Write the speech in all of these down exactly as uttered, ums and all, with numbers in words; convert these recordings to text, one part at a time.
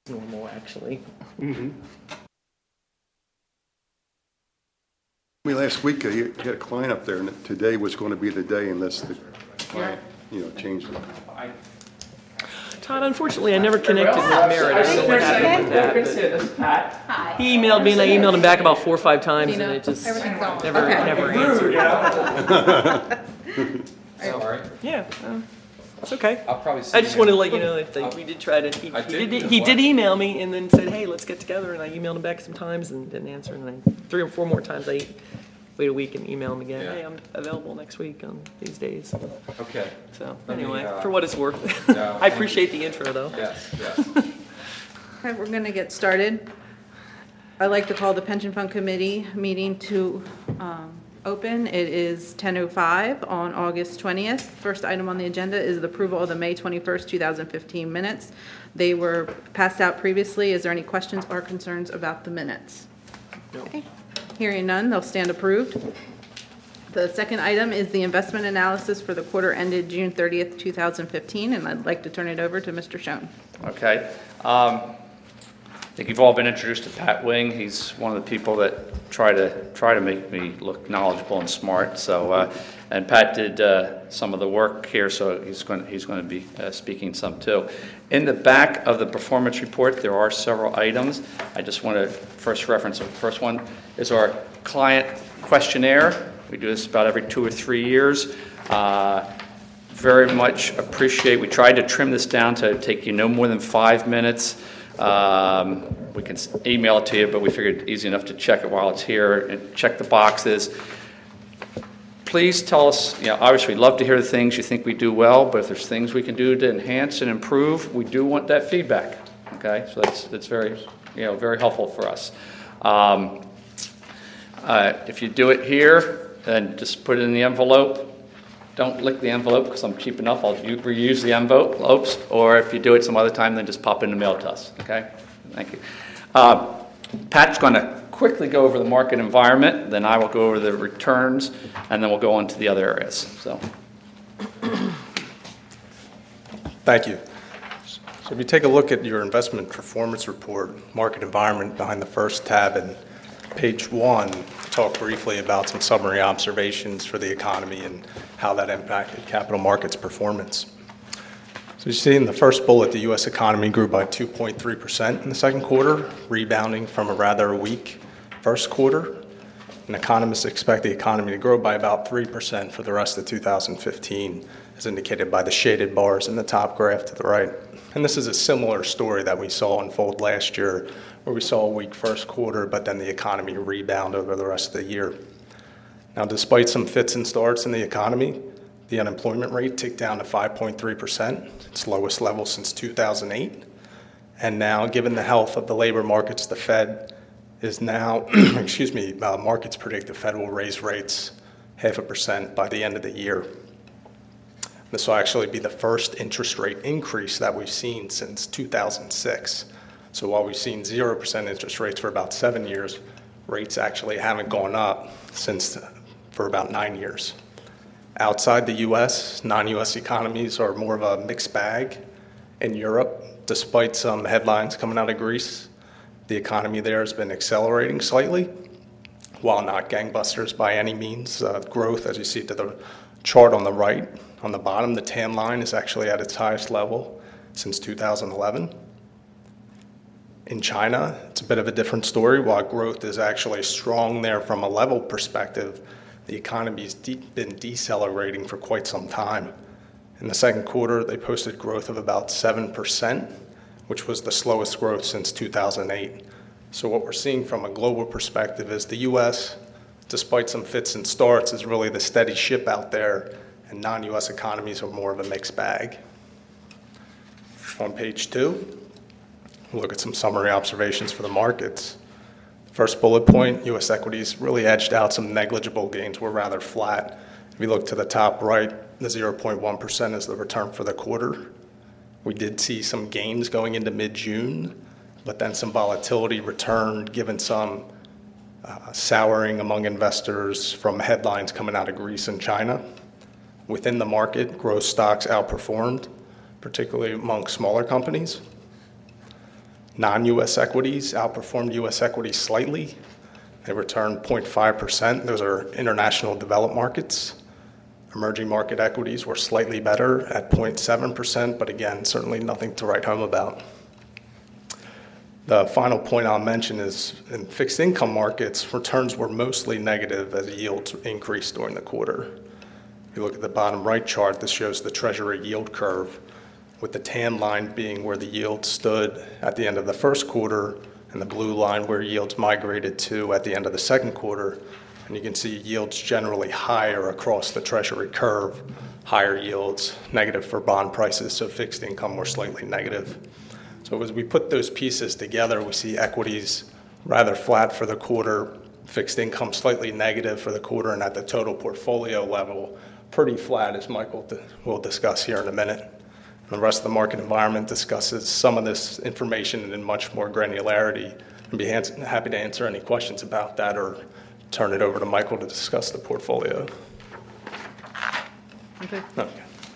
normal, actually. Mm-hmm. I mean, last week uh, you had a client up there, and today was going to be the day unless the client, you know, changed it. Todd, unfortunately, I never connected with Merritt. I don't know what happened with that. Good to see you. This is Pat. Hi. He emailed me, and I emailed him back about four or five times, and it just Everything's on. never, Okay. never answered. Sorry. Yeah, uh, it's okay. I'll probably see I just you. wanted to let you know that like, we did try to. He, I he did? did. You He know did what? email me, and then said, "Hey, let's get together." And I emailed him back some times and didn't answer. And then three or four more times, I wait a week and email him again. Yeah. Hey, I'm available next week on these days. Okay. So Let me, anyway, uh, for what it's worth, no, I thank appreciate the intro, though. Yes, yes. Okay, we're going to get started. I'd like to call the Pension Fund Committee meeting to um, open. It is ten oh five on August twentieth. First item on the agenda is the approval of the May twenty-first, two thousand fifteen minutes. They were passed out previously. Is there any questions or concerns about the minutes? No. Okay. Hearing none, they'll stand approved. The second item is the investment analysis for the quarter ended June thirtieth, two thousand fifteen, and I'd like to turn it over to Mister Schoen. Okay. Um, I think you've all been introduced to Pat Wing. He's one of the people that try to try to make me look knowledgeable and smart. So, uh, and Pat did uh, some of the work here, so he's going he's going to be uh, speaking some too. In the back of the performance report, there are several items. I just want to first reference. The first one is our client questionnaire. We do this about every two or three years. Uh, very much appreciate. We tried to trim this down to take you no more than five minutes. Um, we can email it to you, but we figured easy enough to check it while it's here and check the boxes. Please tell us, you know, obviously we'd love to hear the things you think we do well, but if there's things we can do to enhance and improve, we do want that feedback, okay? So that's that's very, you know, very helpful for us. Um, uh, if you do it here, then just put it in the envelope. Don't lick the envelope because I'm cheap enough. I'll u- reuse the envelopes. Or if you do it some other time, then just pop it in the mail to us. Okay? Thank you. Uh, Pat's going to quickly go over the market environment. Then I will go over the returns, and then we'll go on to the other areas. So, Thank you. So if you take a look at your investment performance report, market environment behind the first tab, and page one, talk briefly about some summary observations for the economy and how that impacted capital markets performance. So you see in the first bullet, the U S economy grew by two point three percent in the second quarter, rebounding from a rather weak first quarter. And economists expect the economy to grow by about three percent for the rest of two thousand fifteen, as indicated by the shaded bars in the top graph to the right. And this is a similar story that we saw unfold last year, where we saw a weak first quarter, but then the economy rebound over the rest of the year. Now, despite some fits and starts in the economy, the unemployment rate ticked down to five point three percent, its lowest level since two thousand eight. And now, given the health of the labor markets, the Fed is now, excuse me, uh, markets predict the Fed will raise rates half a percent by the end of the year. This will actually be the first interest rate increase that we've seen since two thousand six. So while we've seen zero percent interest rates for about seven years, rates actually haven't gone up since for about nine years. Outside the U S, non-U S economies are more of a mixed bag. In Europe, despite some headlines coming out of Greece, the economy there has been accelerating slightly, while not gangbusters by any means. Uh, growth, as you see to the chart on the right, on the bottom, the tan line is actually at its highest level since two thousand eleven. In China, it's a bit of a different story. While growth is actually strong there from a level perspective, the economy's de- been decelerating for quite some time. In the second quarter, they posted growth of about seven percent, which was the slowest growth since two thousand eight. So what we're seeing from a global perspective is the U S, despite some fits and starts, is really the steady ship out there, and non-U S economies are more of a mixed bag. On page two, we'll look at some summary observations for the markets. First bullet point, U S equities really edged out. Some negligible gains were rather flat. If you look to the top right, the zero point one percent is the return for the quarter. We did see some gains going into mid-June, but then some volatility returned given some uh, souring among investors from headlines coming out of Greece and China. Within the market, growth stocks outperformed, particularly among smaller companies. Non-U S equities outperformed U S equities slightly. They returned zero point five percent. Those are international developed markets. Emerging market equities were slightly better at zero point seven percent, but again, certainly nothing to write home about. The final point I'll mention is in fixed income markets, returns were mostly negative as yields increased during the quarter. If you look at the bottom right chart, this shows the Treasury yield curve, with the tan line being where the yield stood at the end of the first quarter, and the blue line where yields migrated to at the end of the second quarter. And you can see yields generally higher across the Treasury curve, higher yields, negative for bond prices, so fixed income were slightly negative. So as we put those pieces together, we see equities rather flat for the quarter, fixed income slightly negative for the quarter, and at the total portfolio level, pretty flat, as Michael will discuss here in a minute. And the rest of the market environment discusses some of this information in much more granularity. I'd be happy to answer any questions about that or turn it over to Michael to discuss the portfolio. Okay. Okay.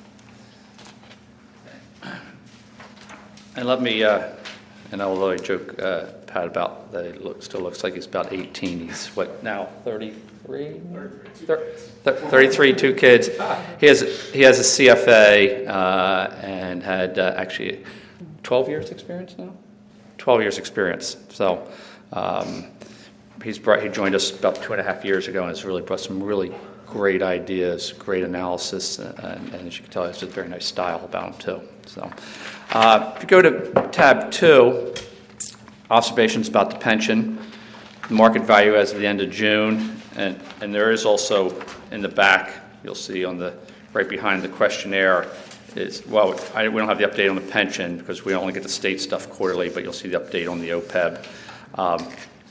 And let me, uh, and although I joke, uh, Pat, about that it look, still looks like he's about eighteen. He's what now, thirty-three? thirty-three, two kids. He has he has a C F A uh, and had uh, actually twelve years experience now? twelve years experience. So um, he's brought, he joined us about two and a half years ago and has really brought some really great ideas, great analysis, and, and as you can tell, he has a very nice style about him too. So uh, if you go to tab two, observations about the pension, market value as of the end of June, and, and there is also in the back, you'll see on the right behind the questionnaire is, well, I, we don't have the update on the pension because we only get the state stuff quarterly, but you'll see the update on the O P E B. Um,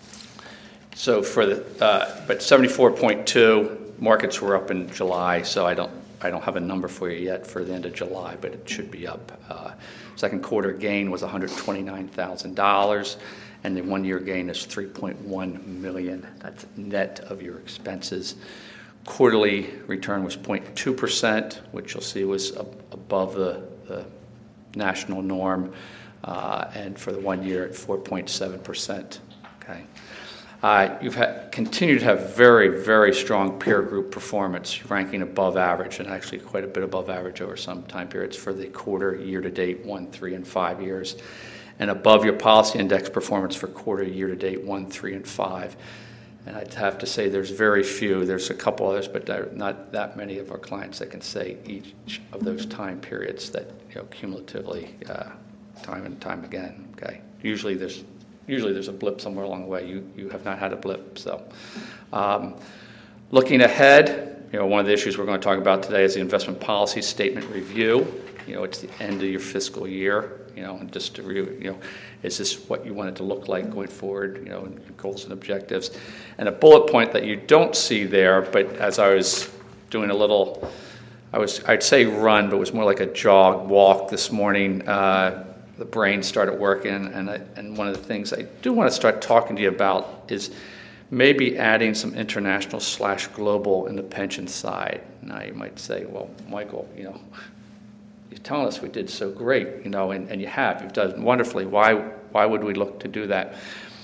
so for the, uh, but seventy-four point two, markets were up in July, so I don't, I don't have a number for you yet for the end of July, but it should be up. Uh, second quarter gain was one hundred twenty-nine thousand dollars, and the one-year gain is three point one million dollars. That's net of your expenses. Quarterly return was zero point two percent, which you'll see was ab- above the, the national norm, uh, and for the one year at four point seven percent. Okay. Uh, you've had, continued to have very, very strong peer group performance, ranking above average, and actually quite a bit above average over some time periods for the quarter, year-to-date, one, three, and five years, and above your policy index performance for quarter, year-to-date, one, three, and five. And I'd have to say there's very few. There's a couple others, but there are not that many of our clients that can say each of those time periods that, you know, cumulatively, uh, time and time again. Okay. Usually there's usually there's a blip somewhere along the way. You you have not had a blip. So, um, looking ahead, you know, one of the issues we're going to talk about today is the investment policy statement review. You know, it's the end of your fiscal year. You know, and just to review, you know, is this what you want it to look like going forward? You know, and goals and objectives. And a bullet point that you don't see there, but as I was doing a little, I was I'd say run, but it was more like a jog, walk this morning. Uh, the brain started working, and I, and one of the things I do want to start talking to you about is maybe adding some international slash global in the pension side. Now you might say, well, Michael, you know, you're telling us we did so great, you know, and, and you have. You've done wonderfully. Why why would we look to do that?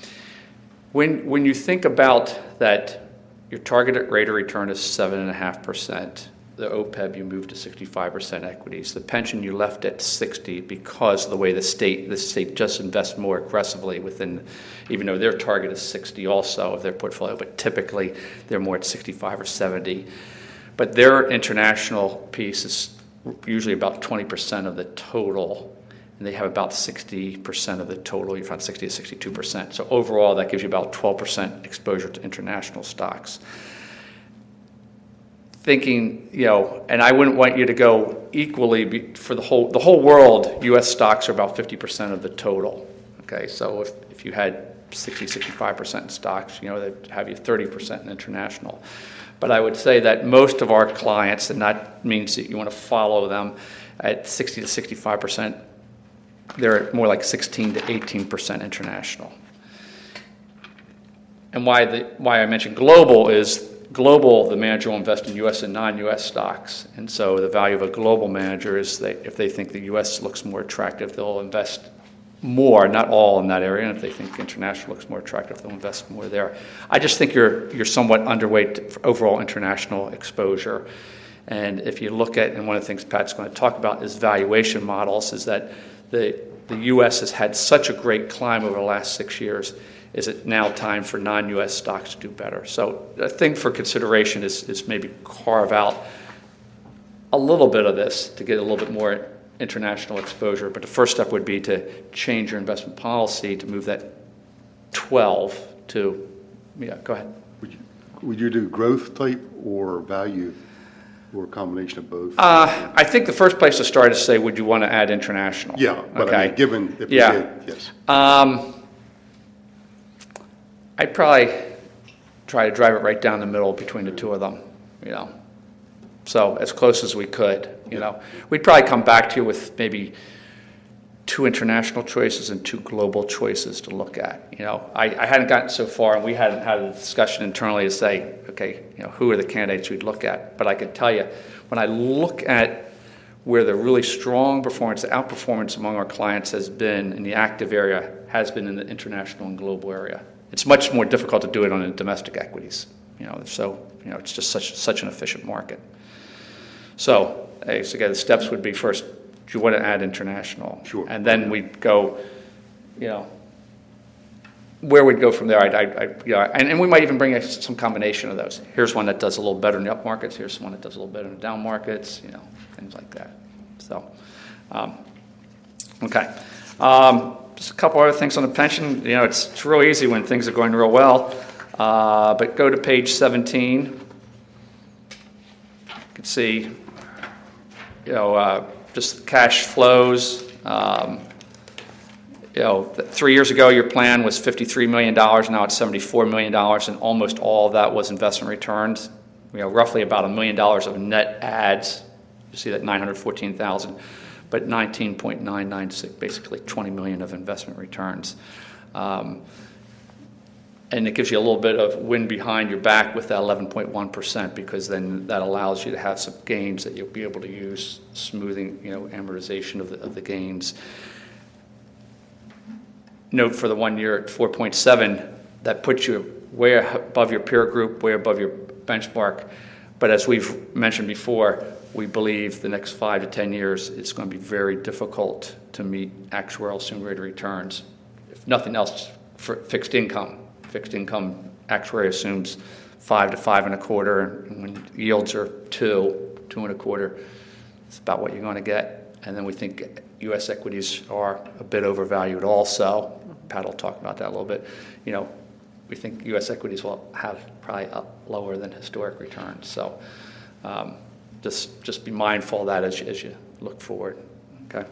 When when you think about that, your targeted rate of return is seven point five percent. The O P E B, you moved to sixty-five percent equities. The pension, you left at sixty because of the way the state, the state just invests more aggressively within, even though their target is sixty also of their portfolio, but typically they're more at sixty-five or seventy. But their international piece is usually about twenty percent of the total, and they have about sixty percent of the total. You found sixty to sixty-two percent. So overall, that gives you about twelve percent exposure to international stocks. Thinking, you know, and I wouldn't want you to go equally be, for the whole the whole world. U S stocks are about fifty percent of the total. Okay, so if, if you had sixty, sixty-five percent in stocks, you know, they'd have you thirty percent in international. But I would say that most of our clients, and that means that you want to follow them at sixty to sixty-five percent, they're more like sixteen to eighteen percent international. And why the why I mentioned global is global, the manager will invest in U S and non-U S stocks. And so the value of a global manager is that if they think the U S looks more attractive, they'll invest more, not all in that area, and if they think international looks more attractive, they'll invest more there. I just think you're you're somewhat underweight for overall international exposure. And if you look at, and one of the things Pat's going to talk about is valuation models, is that the the U S has had such a great climb over the last six years. Is it now time for non-U S stocks to do better? So a thing for consideration is, is maybe carve out a little bit of this to get a little bit more international exposure. But the first step would be to change your investment policy to move that twelve to, yeah, go ahead. Would you, would you do growth type or value, or a combination of both? Uh, I think the first place to start is say, would you want to add international? Yeah, but I Okay. mean, given if we Yeah. did, yes. Um, I'd probably try to drive it right down the middle between the two of them, you know. So as close as we could, you know. We'd probably come back to you with maybe two international choices and two global choices to look at. You know, I, I hadn't gotten so far, and we hadn't had a discussion internally to say, okay, you know, who are the candidates we'd look at? But I can tell you, when I look at where the really strong performance, the outperformance among our clients has been in the active area, has been in the international and global area. It's much more difficult to do it on the domestic equities. You know, so you know, it's just such such an efficient market. So, hey, so again, the steps would be first, do you want to add international? Sure. And then we'd go, you know, where we'd go from there. I'd, I'd, I'd, you know, and, and we might even bring a, some combination of those. Here's one that does a little better in the up markets. Here's one that does a little better in the down markets. You know, things like that. So, um, okay. Um, just a couple other things on the pension. You know, it's, it's real easy when things are going real well. Uh, but go to page seventeen. You can see, you know, uh, just cash flows. Um, you know, th- three years ago, your plan was fifty-three million dollars. Now it's seventy-four million dollars, and almost all of that was investment returns. You know, roughly about a million dollars of net adds. You see that nine hundred fourteen thousand, but nineteen point nine nine six, basically twenty million of investment returns. Um, And it gives you a little bit of wind behind your back with that eleven point one percent, because then that allows you to have some gains that you'll be able to use, smoothing, you know, amortization of the, of the gains. Note for the one year at four point seven, that puts you way above your peer group, way above your benchmark. But as we've mentioned before, we believe the next five to ten years it's going to be very difficult to meet actuarial assumed rate of returns. If nothing else, for fixed income. Fixed income actuary assumes five to five and a quarter, and when yields are two, two and a quarter, it's about what you're going to get. And then we think U S equities are a bit overvalued also. Pat will talk about that a little bit. You know, we think U S equities will have probably up lower than historic returns. So um, just just be mindful of that as you, as you look forward. Okay.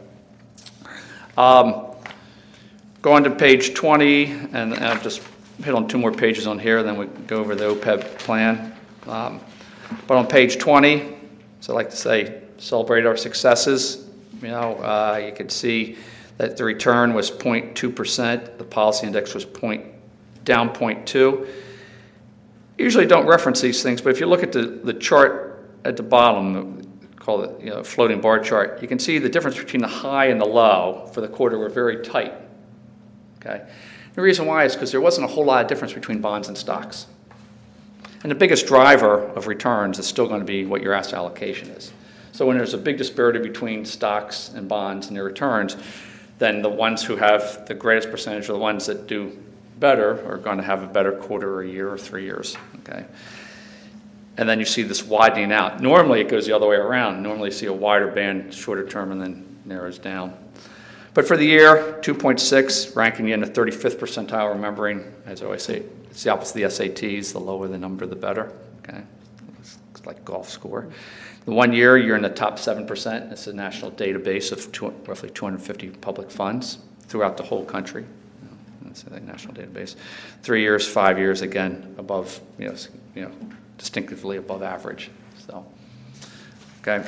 Um, going to page twenty, and, and I'll just hit on two more pages on here, then we go over the O P E B plan. Um, but on page twenty, so I like to say, celebrate our successes. You know, uh, you can see that the return was zero point two percent. The policy index was point, down zero point two. Usually don't reference these things, but if you look at the, the chart at the bottom, call it, you know, floating bar chart, you can see the difference between the high and the low for the quarter were very tight. Okay. The reason why is because there wasn't a whole lot of difference between bonds and stocks. And the biggest driver of returns is still going to be what your asset allocation is. So when there's a big disparity between stocks and bonds and their returns, then the ones who have the greatest percentage are the ones that do better are going to have a better quarter or a year or three years. Okay. And then you see this widening out. Normally it goes the other way around. Normally you see a wider band shorter term and then narrows down. But for the year, two point six, ranking you in the thirty-fifth percentile, remembering, as I always say, it's the opposite of the S A Ts. The lower the number, the better. Okay, it's, it's like a golf score. The one year, you're in the top seven percent. It's a national database of two, roughly two hundred fifty public funds throughout the whole country. That's a national database. Three years, five years, again, above, you know, you know, distinctively above average. So, okay.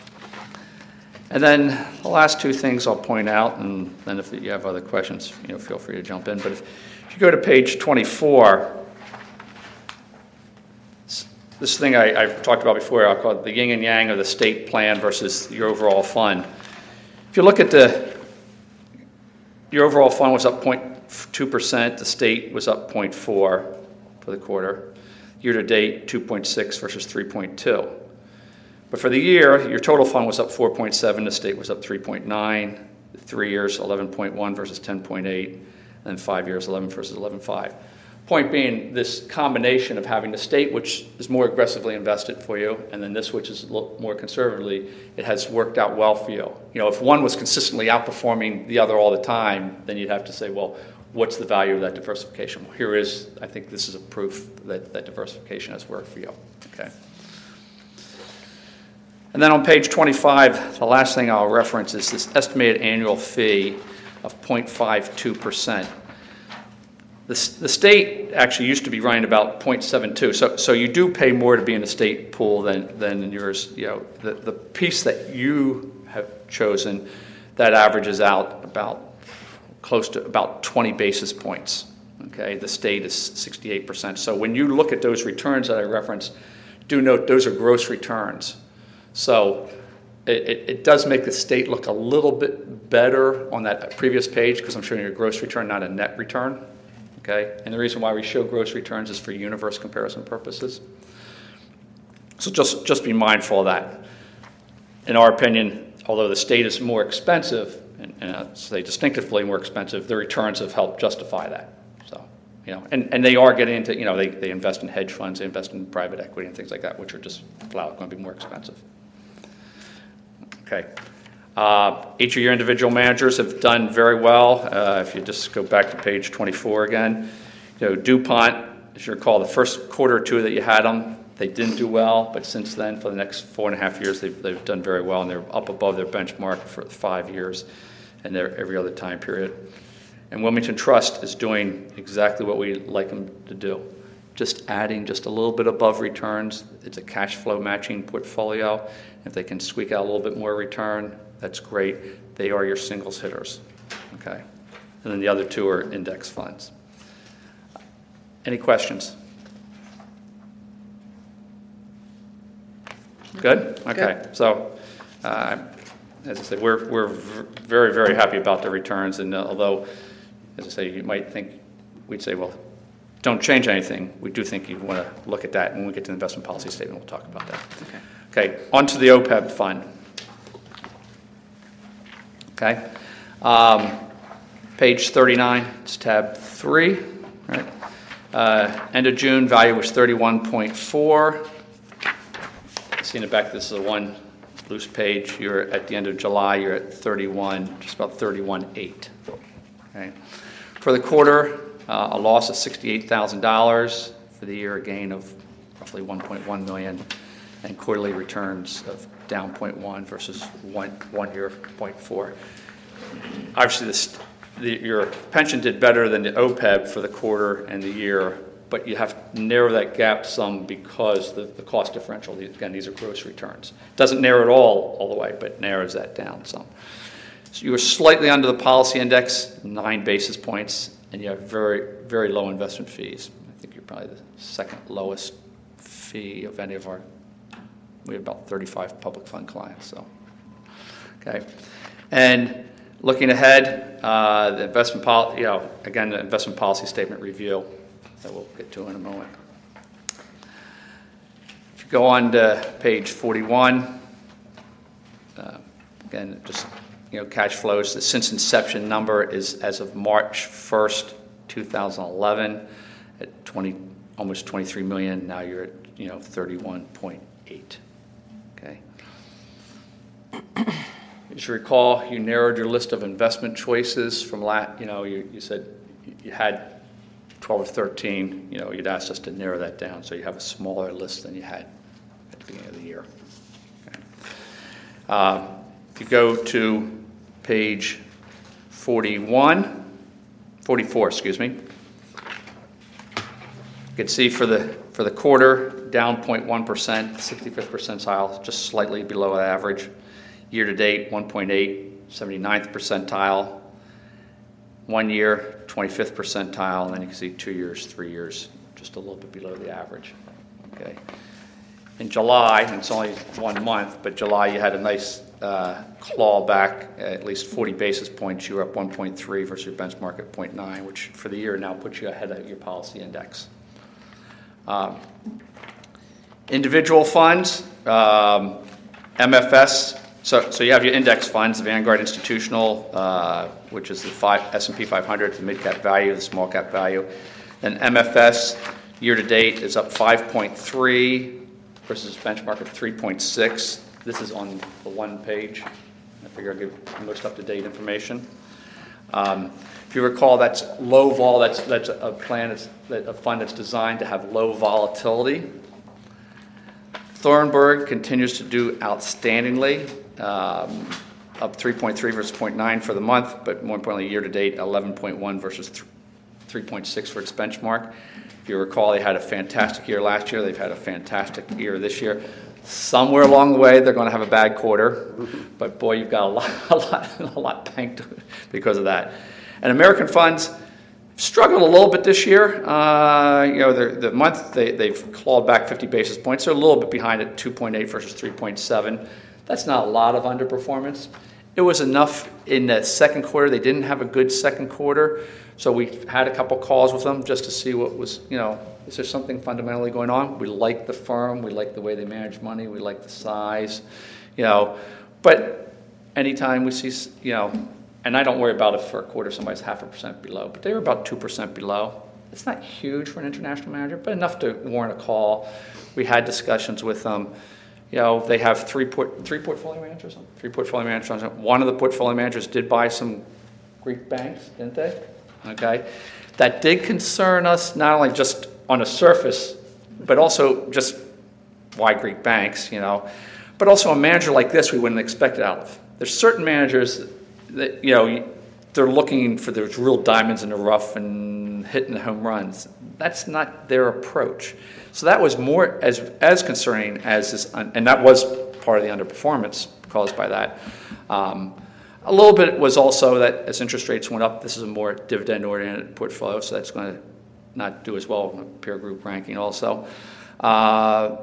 And then the last two things I'll point out, and then if you have other questions, you know, feel free to jump in. But if, if you go to page twenty-four, this thing I, I've talked about before, I'll call it the yin and yang of the state plan versus your overall fund. If you look at the Your overall fund was up zero point two percent. The state was up zero point four for the quarter. Year-to-date, two point six versus three point two. But for the year, your total fund was up four point seven. The state was up three point nine. Three years, eleven point one versus ten point eight. And then five years, eleven versus eleven point five. Point being, this combination of having the state, which is more aggressively invested for you, and then this, which is a little more conservatively, it has worked out well for you. You know, if one was consistently outperforming the other all the time, then you'd have to say, well, what's the value of that diversification? Well, here is, I think this is a proof that, that diversification has worked for you. Okay. And then on page twenty-five, the last thing I'll reference is this estimated annual fee of zero point five two percent. The, the state actually used to be running about zero point seven two, so so you do pay more to be in the state pool than than in yours. You know, the the piece that you have chosen, that averages out about close to about twenty basis points. Okay, the state is sixty-eight percent. So when you look at those returns that I referenced, do note those are gross returns. So it, it, it does make the state look a little bit better on that previous page because I'm showing you a gross return, not a net return. Okay, and the reason why we show gross returns is for universe comparison purposes. So just, just be mindful of that. In our opinion, although the state is more expensive, and, and I'd say distinctively more expensive, the returns have helped justify that. So, you know, and, and they are getting into, you know, they, they invest in hedge funds, they invest in private equity and things like that, which are just flat going to be more expensive. Okay. Uh, each of your individual managers have done very well. Uh, if you just go back to page twenty-four again, you know, DuPont, as you recall, the first quarter or two that you had them, they didn't do well, but since then, for the next four and a half years, they've, they've done very well, and they're up above their benchmark for five years and they're every other time period. And Wilmington Trust is doing exactly what we like them to do, just adding just a little bit above returns. It's a cash flow matching portfolio. If they can squeak out a little bit more return, that's great. They are your singles hitters, okay? And then the other two are index funds. Any questions? Good? Okay. Good. So, uh, as I said, we're, we're very, very happy about the returns. And uh, although, as I say, you might think, we'd say, well, don't change anything. We do think you want to look at that. And when we get to the investment policy statement, we'll talk about that. Okay. Okay, on to the O P E B fund. Okay, um, page thirty-nine, it's tab three. Right. Uh, end of June, value was thirty-one point four. See in the back, this is a one loose page. You're at the end of July, you're at thirty-one, just about thirty-one point eight. Okay. For the quarter, uh, a loss of sixty-eight thousand dollars. For the year, a gain of roughly one point one million dollars. And quarterly returns of down zero point one versus one, one year zero point four. Obviously, this, the, your pension did better than the O P E B for the quarter and the year, but you have to narrow that gap some because the, the cost differential, again, these are gross returns. Doesn't narrow it all all the way, but narrows that down some. So you were slightly under the policy index, nine basis points, and you have very, very low investment fees. I think you're probably the second lowest fee of any of our. We have about thirty-five public fund clients. So, okay, and looking ahead, uh, the investment policy, you know, again, the investment policy statement review that we'll get to in a moment. If you go on to page forty-one, uh, again, just you know, cash flows. The since inception number is as of March first, two thousand eleven, at twenty, almost twenty-three million. Now you're at you know thirty-one point eight. Okay. As you recall, you narrowed your list of investment choices from last, you know, you, you said you had twelve or thirteen, you know, you'd asked us to narrow that down, so you have a smaller list than you had at the beginning of the year. Okay. Uh, if you go to page forty-one, forty-four, excuse me, you can see for the for the quarter, down zero point one percent, sixty-fifth percentile, just slightly below average. Year to date, one point eight, seventy-ninth percentile. One year, twenty-fifth percentile, and then you can see two years, three years, just a little bit below the average. Okay. In July, and it's only one month, but July you had a nice uh, claw back at least forty basis points, you're up one point three versus your benchmark at zero point nine, which for the year now puts you ahead of your policy index. Um, individual funds, um, M F S, so, so you have your index funds, the Vanguard Institutional, uh, which is the five, S and P five hundred, the mid-cap value, the small-cap value. And M F S, year-to-date, is up five point three versus benchmark of three point six. This is on the one page. I figure I'll give the most up-to-date information. Um, if you recall, that's low vol. That's that's a plan. That's that a fund that's designed to have low volatility. Thornburg continues to do outstandingly, um, up three point three versus zero point nine for the month, but more importantly, year-to-date, eleven point one versus three point six for its benchmark. If you recall, they had a fantastic year last year. They've had a fantastic year this year. Somewhere along the way, they're going to have a bad quarter, but boy, you've got a lot, a lot, a lot banked because of that. And American funds struggled a little bit this year. Uh, you know, the month they, they've clawed back fifty basis points. They're a little bit behind at two point eight versus three point seven. That's not a lot of underperformance. It was enough in the second quarter. They didn't have a good second quarter, so we had a couple calls with them just to see what was, you know, is there something fundamentally going on? We like the firm. We like the way they manage money. We like the size, you know. But anytime we see, you know, and I don't worry about if for a quarter somebody's half a percent below, but they were about two percent below. It's not huge for an international manager, but enough to warrant a call. We had discussions with them. You know, they have three port, three portfolio managers. Three portfolio managers. One of the portfolio managers did buy some Greek banks, didn't they? Okay. That did concern us, not only just on the surface, but also just why Greek banks, you know. But also a manager like this we wouldn't expect it out of. There's certain managers that, you know, they're looking for those real diamonds in the rough and hitting the home runs. That's not their approach. So that was more as as concerning as this, and that was part of the underperformance caused by that. Um, a little bit was also that as interest rates went up, this is a more dividend-oriented portfolio, so that's going to not do as well in a peer group ranking also. Uh,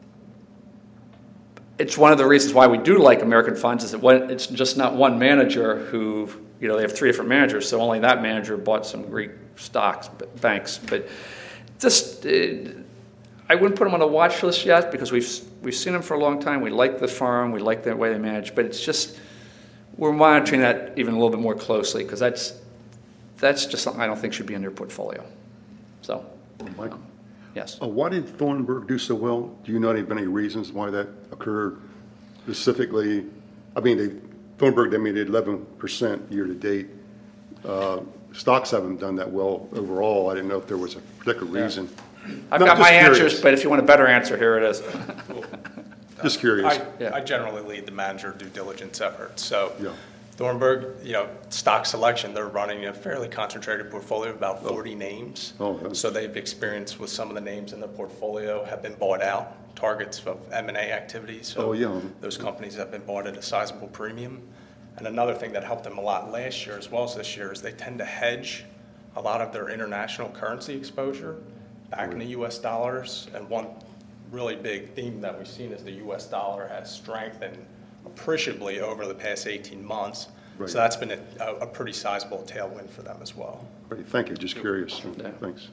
it's one of the reasons why we do like American funds is that when, it's just not one manager who, you know, they have three different managers, so only that manager bought some Greek stocks, banks. But just, uh, I wouldn't put them on a watch list yet because we've we've seen them for a long time. We like the firm, we like the way they manage, but it's just, we're monitoring that even a little bit more closely because that's that's just something I don't think should be in your portfolio. So, Michael, yes. uh, why did Thornburg do so well? Do you know any, any reasons why that occurred specifically? I mean, they, Thornburg, they made eleven percent year to date. Uh, stocks haven't done that well overall. I didn't know if there was a particular reason. I've No, got just my curious. answers, but if you want a better answer, here it is. Just curious. I, Yeah. I generally lead the manager due diligence effort. So Yeah. Thornburg, you know, stock selection, they're running a fairly concentrated portfolio of about forty names. Oh, yeah. So they've experienced with some of the names in the portfolio have been bought out, targets of M and A activities. So Oh, yeah. those companies have been bought at a sizable premium. And another thing that helped them a lot last year as well as this year is they tend to hedge a lot of their international currency exposure back in the U S dollars. And one really big theme that we've seen is the U S dollar has strengthened appreciably over the past eighteen months. Right. So that's been a, a pretty sizable tailwind for them as well. Great, thank you, just curious. Yeah. Thanks.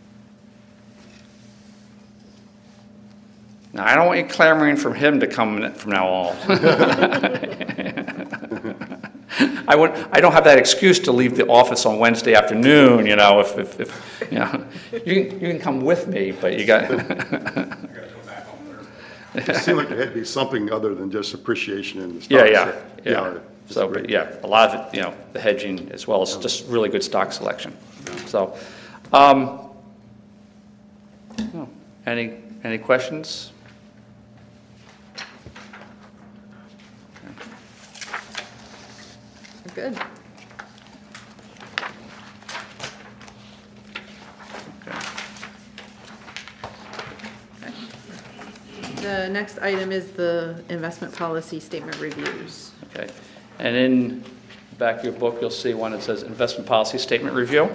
Now, I don't want you clamoring from him to come from now on. I would. I don't have that excuse to leave the office on Wednesday afternoon. You know, if, if, if you know, you can, you can come with me, but you got. It seemed like there had to be something other than just appreciation in the Yeah, stocks. yeah, yeah. it's So, great. but yeah, a lot of it, you know, the hedging as well as just really good stock selection. So, um, no. any any questions? Good. The next item is the investment policy statement reviews. Okay. And in the back of your book, you'll see one that says Investment Policy Statement Review.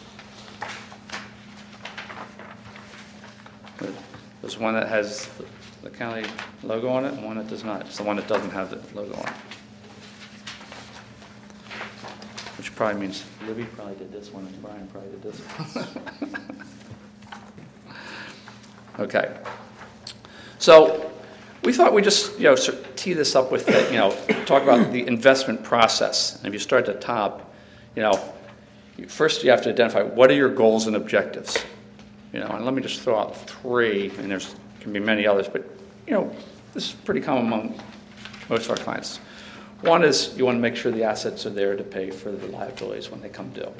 There's one that has the county logo on it and one that does not. It's the one that doesn't have the logo on it. Which probably means Libby probably did this one and Brian probably did this one. Okay. So we thought we'd just, you know, sort of tee this up with, the, you know, talk about the investment process. And if you start at the top, you know, first you have to identify what are your goals and objectives. You know, and let me just throw out three, and there's can be many others, but, you know, this is pretty common among most of our clients. One is you want to make sure the assets are there to pay for the liabilities when they come due.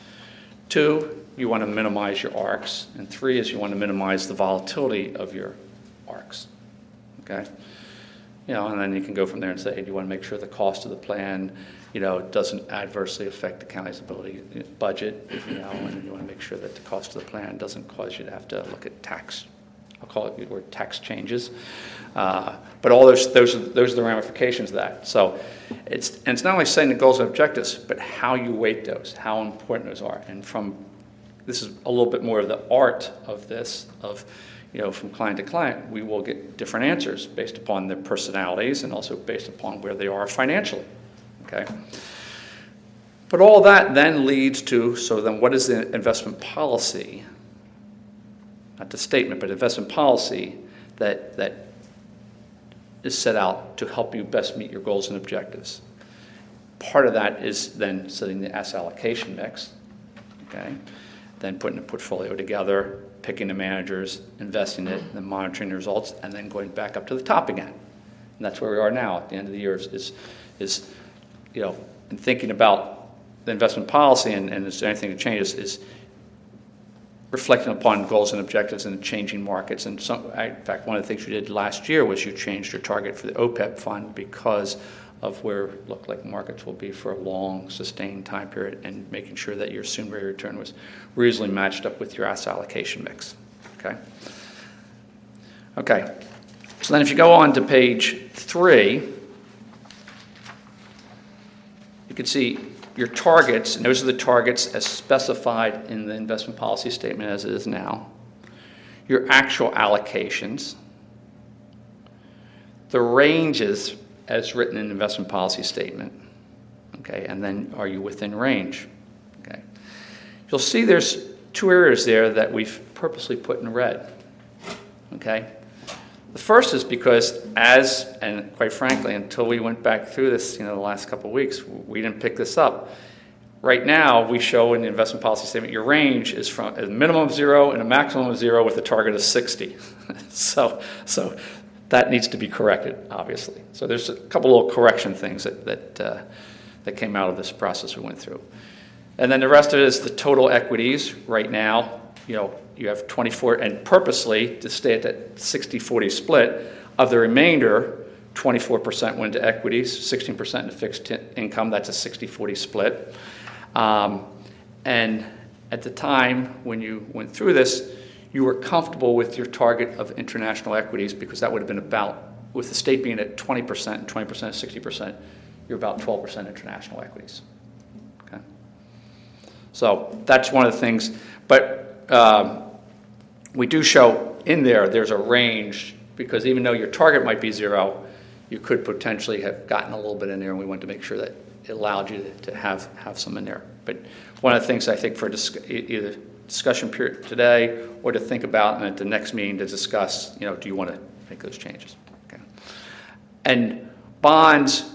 Two, you want to minimize your A R Cs. And three is you want to minimize the volatility of your A R Cs. Okay? You know, and then you can go from there and say, hey, do you want to make sure the cost of the plan, you know, doesn't adversely affect the county's ability budget, you know, and you want to make sure that the cost of the plan doesn't cause you to have to look at tax. I'll call it the word tax changes. Uh, but all those, those, are, those are the ramifications of that. So it's, and it's not only setting the goals and objectives, but how you weight those, how important those are. And from, this is a little bit more of the art of this, of, you know, from client to client, we will get different answers based upon their personalities and also based upon where they are financially, okay? But all that then leads to, so then what is the investment policy? Not the statement, but investment policy that, that is set out to help you best meet your goals and objectives. Part of that is then setting the asset allocation mix, okay? Then putting a portfolio together, picking the managers, investing it, then monitoring the results, and then going back up to the top again. And that's where we are now at the end of the year is, is, is you know, in thinking about the investment policy and, and is there anything that changes is reflecting upon goals and objectives in the changing markets. And some, in fact, one of the things you did last year was you changed your target for the O P E B fund because of where it looked like markets will be for a long, sustained time period and making sure that your assumed rate of return was reasonably matched up with your asset allocation mix. Okay? Okay. So then if you go on to page three, you can see your targets, and those are the targets as specified in the investment policy statement as it is now, your actual allocations, the ranges as written in the investment policy statement, okay, and then are you within range, okay. You'll see there's two areas there that we've purposely put in red, okay. The first is because as, and quite frankly, until we went back through this, you know, the last couple of weeks, we didn't pick this up. Right now, we show in the investment policy statement, your range is from a minimum of zero and a maximum of zero with a target of sixty. so, so that needs to be corrected, obviously. So there's a couple little correction things that that, uh, that came out of this process we went through. And then the rest of it is the total equities. Right now, you know, you have twenty-four, and purposely to stay at that sixty forty split, of the remainder, twenty-four percent went to equities, sixteen percent into fixed income. That's a sixty forty split. Um, and at the time when you went through this, you were comfortable with your target of international equities because that would have been about, with the state being at twenty percent and twenty percent, sixty percent, you're about twelve percent international equities. Okay. So that's one of the things. But um, we do show in there, there's a range, because even though your target might be zero, you could potentially have gotten a little bit in there, and we wanted to make sure that it allowed you to, to have, have some in there. But one of the things I think for dis- either discussion period today or to think about and at the next meeting to discuss, you know, do you want to make those changes? Okay. And bonds,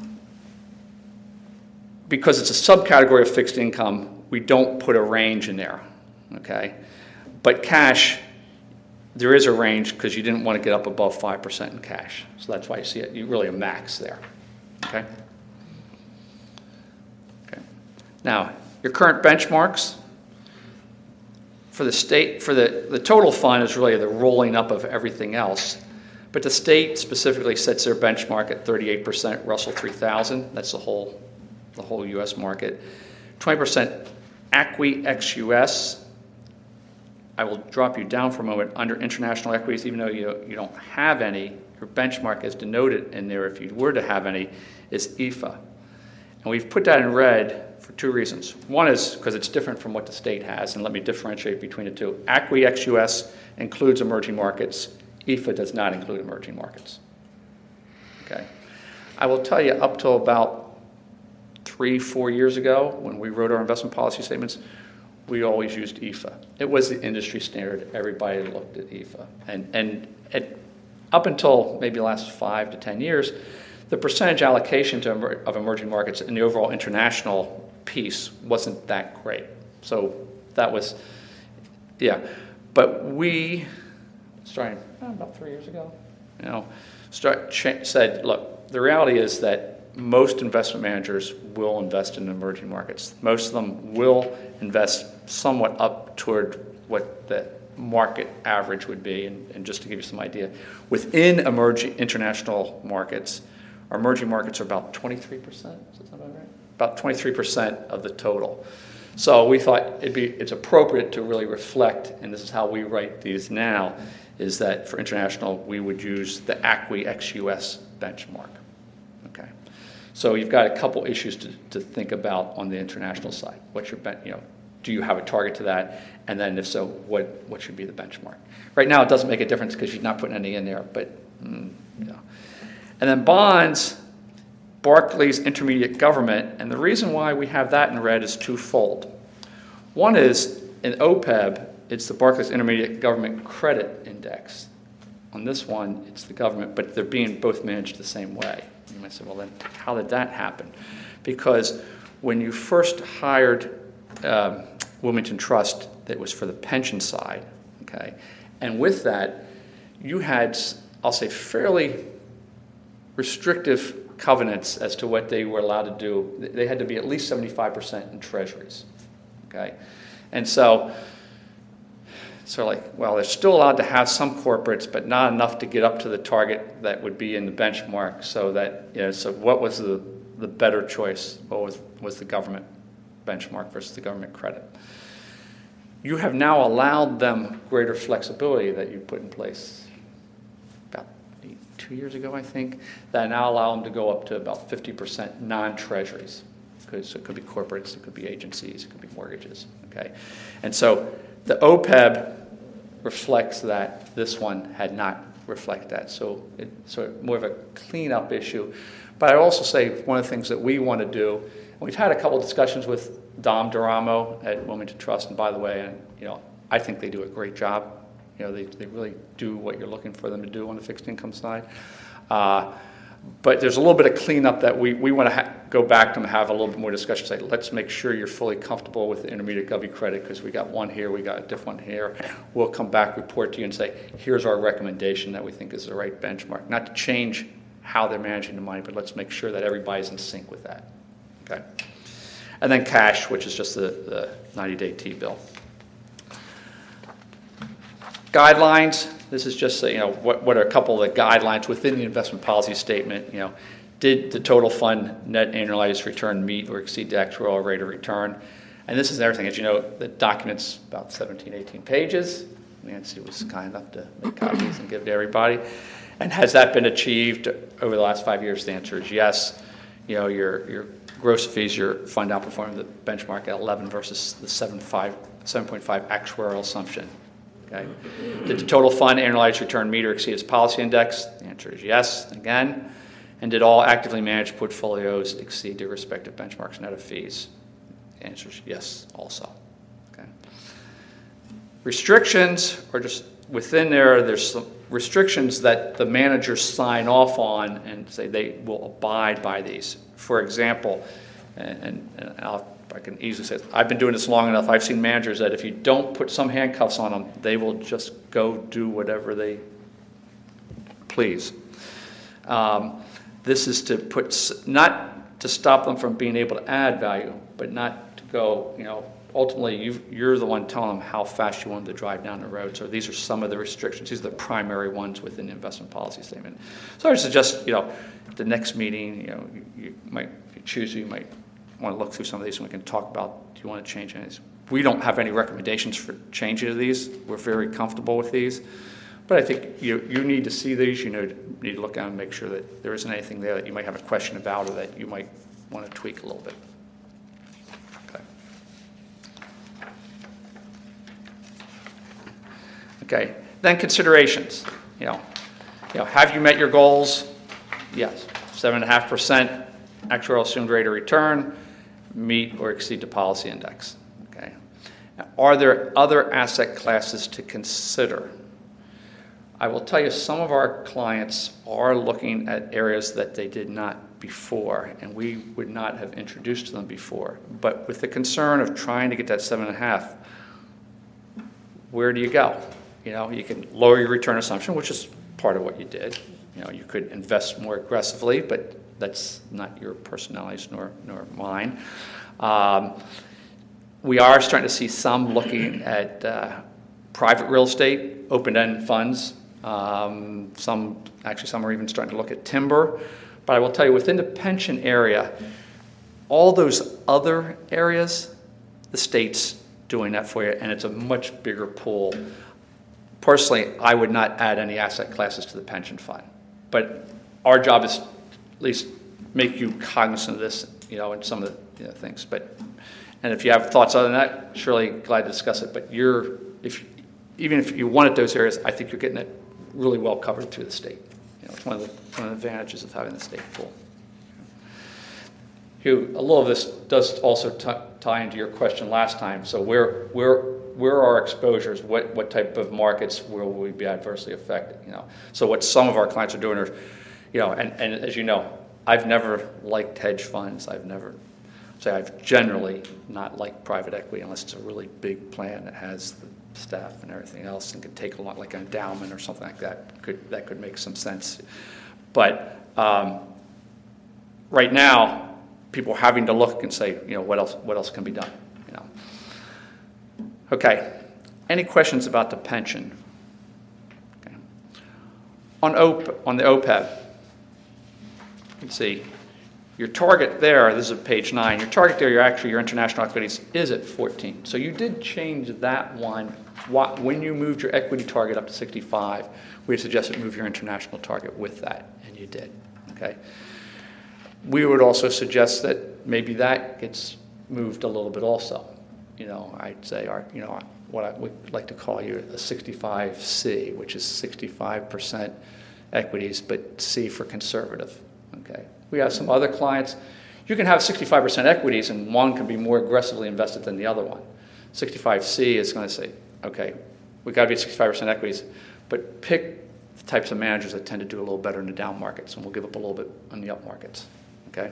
because it's a subcategory of fixed income, we don't put a range in there, okay? But cash, there is a range because you didn't want to get up above five percent in cash. So that's why you see it, you really a max there, okay? Okay. Now, your current benchmarks for the state, for the, the total fund is really the rolling up of everything else. But the state specifically sets their benchmark at thirty-eight percent Russell three thousand. That's the whole, the whole U S market. twenty percent A C W I ex-U S. I will drop you down for a moment. Under international equities, even though you, you don't have any, your benchmark is denoted in there, if you were to have any, is I F A. And we've put that in red for two reasons. One is because it's different from what the state has, and let me differentiate between the two. A C W I ex-U S includes emerging markets. E F A does not include emerging markets. Okay. I will tell you, up till about three, four years ago, when we wrote our investment policy statements, we always used E F A. It was the industry standard. Everybody looked at E F A. And, and it, up until maybe the last five to ten years, the percentage allocation to, emer- of emerging markets in the overall international piece wasn't that great. So that was, yeah. But we, starting oh, about three years ago, you know, start, ch- said, look, the reality is that most investment managers will invest in emerging markets. Most of them will invest somewhat up toward what the market average would be. And, and just to give you some idea, within emerging international markets, our emerging markets are about twenty-three percent. Does that sound about right? About twenty-three percent of the total. So we thought it'd be, it's appropriate to really reflect, and this is how we write these now, is that for international, we would use the A C W I ex U S benchmark. Okay. So you've got a couple issues to, to think about on the international side. What's your, ben, you know, do you have a target to that? And then if so, what, what should be the benchmark? Right now, it doesn't make a difference because you're not putting any in there, but, mm, you know. And then bonds, Barclays Intermediate Government, and the reason why we have that in red is twofold. One is, in O P E B, it's the Barclays Intermediate Government Credit Index. On this one, it's the government, but they're being both managed the same way. You might say, well, then how did that happen? Because when you first hired um, Wilmington Trust, that was for the pension side, okay, and with that, you had, I'll say, fairly restrictive covenants as to what they were allowed to do. They had to be at least seventy-five percent in treasuries, okay? And so, so like, well, they're still allowed to have some corporates, but not enough to get up to the target that would be in the benchmark. So that, you know, so what was the, the better choice? What was, was the government benchmark versus the government credit? You have now allowed them greater flexibility that you put in place about eight, two years ago, I think, that now allow them to go up to about fifty percent non-treasuries. Because it could be corporates, it could be agencies, it could be mortgages, okay? And so the O P E B reflects that. This one had not reflected that. So it's sort of more of a cleanup issue. But I also say one of the things that we want to do, and we've had a couple of discussions with Dom Duramo at Wilmington Trust, and by the way, and you know, I think they do a great job. You know, they, they really do what you're looking for them to do on the fixed income side. Uh, But there's a little bit of cleanup that we, we want to ha- go back to them and have a little bit more discussion. Say, let's make sure you're fully comfortable with the intermediate govy credit because we got one here, we got a different one here. We'll come back, report to you, and say, here's our recommendation that we think is the right benchmark. Not to change how they're managing the money, but let's make sure that everybody's in sync with that. Okay. And then cash, which is just the, the ninety-day T-bill. Guidelines. This is just, you know, what, what are a couple of the guidelines within the investment policy statement. You know, did the total fund net annualized return meet or exceed the actuarial rate of return? And this is everything. As you know, the document's about seventeen, eighteen pages. Nancy was kind enough to make copies and give to everybody. And has that been achieved over the last five years? The answer is yes. You know, your your gross fees, your fund outperforming the benchmark at eleven versus the seven point five actuarial assumption. Okay. Did the total fund annualized return meet or exceed its policy index? The answer is yes, again. And did all actively managed portfolios exceed their respective benchmarks net of fees? The answer is yes, also. Okay. Restrictions are just within there. There's some restrictions that the managers sign off on and say they will abide by these. For example, and, and I'll I can easily say, I've been doing this long enough, I've seen managers that if you don't put some handcuffs on them, they will just go do whatever they please. Um, this is to put, not to stop them from being able to add value, but not to go, you know, ultimately you, you're the one telling them how fast you want them to drive down the road. So these are some of the restrictions. These are the primary ones within the investment policy statement. So I suggest, you know, the next meeting, you know, you, you might, if you choose, you might want to look through some of these and we can talk about, do you want to change any of these? We don't have any recommendations for changing of these. We're very comfortable with these. But I think you you need to see these. You know, need to look at them and make sure that there isn't anything there that you might have a question about or that you might want to tweak a little bit. Okay. Okay. Then considerations. you know, you know, have you met your goals? Yes. Seven and a half percent actuarial assumed rate of return, meet or exceed the policy index. Okay. Now, are there other asset classes to consider? I will tell you, some of our clients are looking at areas that they did not before, and we would not have introduced to them before. But with the concern of trying to get that seven and a half, where do you go? You know, you can lower your return assumption, which is part of what you did. You know, you could invest more aggressively, but that's not your personalities nor nor mine. Um, we are starting to see some looking at uh, private real estate, open-end funds. Um, some, actually, some are even starting to look at timber. But I will tell you, within the pension area, all those other areas, the state's doing that for you, and it's a much bigger pool. Personally, I would not add any asset classes to the pension fund. But our job is at least make you cognizant of this, you know, and some of the you know, things. But and if you have thoughts other than that, surely glad to discuss it. But you're, if even if you wanted those areas, I think you're getting it really well covered through the state. You know, it's one of the one of the advantages of having the state pool. Hugh, a little of this does also t- tie into your question last time. So where where where are our exposures? What what type of markets will we be adversely affected? You know, so what some of our clients are doing are, you know, and, and as you know, I've never liked hedge funds. I've never say I've generally not liked private equity unless it's a really big plan that has the staff and everything else and could take a lot, like an endowment or something like that. Could that could make some sense, but um, right now, people are having to look and say, you know, what else? What else can be done? You know. Okay. Any questions about the pension? Okay. On O P, on the O P E B, you can see your target there. This is page nine. Your target there, your actually your international equities is at fourteen. So you did change that one when you moved your equity target up to sixty-five. We suggested move your international target with that, and you did. Okay. We would also suggest that maybe that gets moved a little bit also. You know, I'd say, our, you know, what I would like to call you a sixty-five C, which is sixty-five percent equities, but C for conservative. Okay. We have some other clients. You can have sixty-five percent equities, and one can be more aggressively invested than the other one. sixty-five C is going to say, okay, we've got to be at sixty-five percent equities, but pick the types of managers that tend to do a little better in the down markets, and we'll give up a little bit on the up markets. Okay.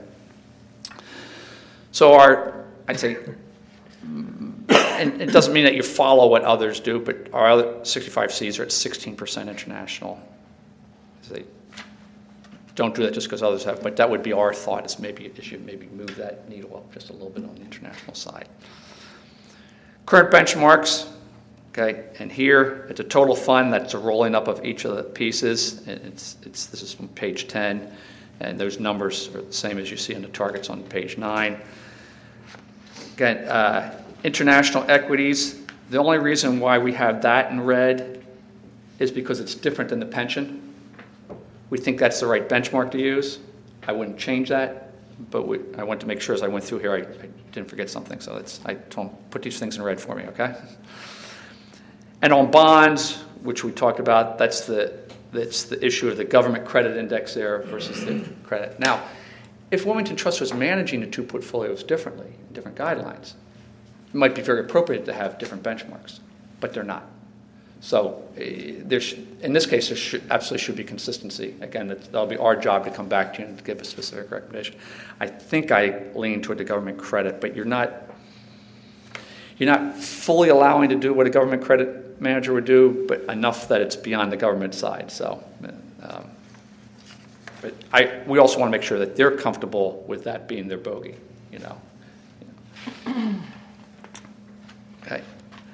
So our, I'd say, and it doesn't mean that you follow what others do, but our other sixty-five Cs are at sixteen percent international. So they don't do that just because others have, but that would be our thought, is maybe you should maybe move that needle up just a little bit on the international side. Current benchmarks, okay, and here it's a total fund that's a rolling up of each of the pieces. It's, it's, this is from page ten. And those numbers are the same as you see in the targets on page nine. Again, uh, international equities, the only reason why we have that in red is because it's different than the pension. We think that's the right benchmark to use. I wouldn't change that, but we, I wanted to make sure as I went through here I, I didn't forget something. So it's, I told them, put these things in red for me, okay? And on bonds, which we talked about, that's the That's the issue of the government credit index there versus the credit. Now, if Wilmington Trust was managing the two portfolios differently, different guidelines, it might be very appropriate to have different benchmarks, but they're not. So uh, there's, in this case, there should, absolutely should be consistency. Again, that'll be our job to come back to you and to give a specific recommendation. I think I lean toward the government credit, but you're not, you're not fully allowing to do what a government credit manager would do, but enough that it's beyond the government side. So, um, but I, we also want to make sure that they're comfortable with that being their bogey, you know. You know. Okay.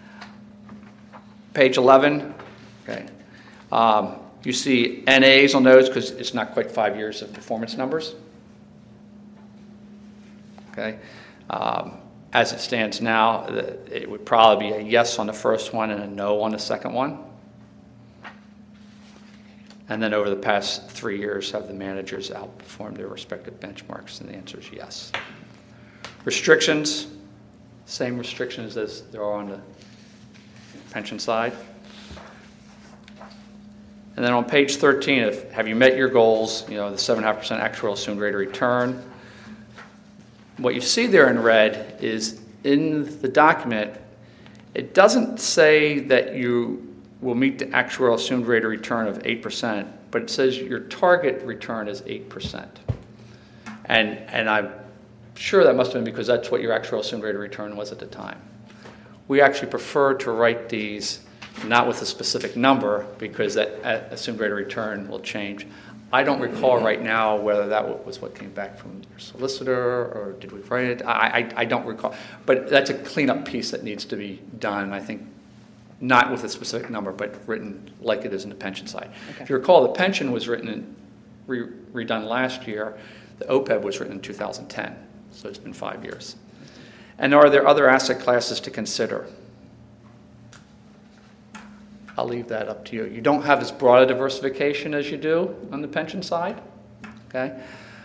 Page eleven. Okay. Um, you see N As on those because it's not quite five years of performance numbers. Okay. Um, As it stands now, it would probably be a yes on the first one and a no on the second one. And then over the past three years, have the managers outperformed their respective benchmarks? And the answer is yes. Restrictions, same restrictions as there are on the pension side. And then on page thirteen, if, have you met your goals, you know, the seven point five percent actual assumed rate of return. What you see there in red is in the document, it doesn't say that you will meet the actual assumed rate of return of eight percent, but it says your target return is eight percent. And, and I'm sure that must have been because that's what your actual assumed rate of return was at the time. We actually prefer to write these not with a specific number because that uh, assumed rate of return will change. I don't recall right now whether that was what came back from your solicitor or did we write it. I, I, I don't recall. But that's a cleanup piece that needs to be done, I think, not with a specific number, but written like it is in the pension side. Okay. If you recall, the pension was written and re- redone last year. The O P E B was written in two thousand ten, so it's been five years. And are there other asset classes to consider? I'll leave that up to you. You don't have as broad a diversification as you do on the pension side, okay?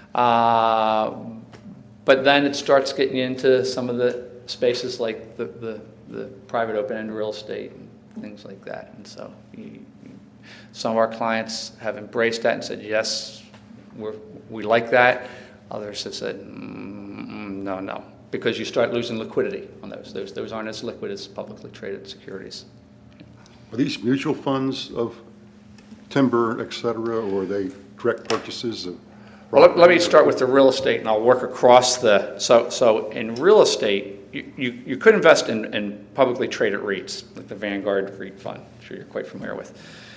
Uh, but then it starts getting into some of the spaces like the, the, the private open-end real estate and things like that. And so you, you, some of our clients have embraced that and said, yes, we're, we like that. Others have said, mm, no, no, because you start losing liquidity on those. Those, those aren't as liquid as publicly traded securities. Are these mutual funds of timber, et cetera, or are they direct purchases of? Well, let, let me start with the real estate, and I'll work across the, so so in real estate, you, you, you could invest in, in publicly traded REITs, like the Vanguard REIT Fund, I'm sure you're quite familiar with.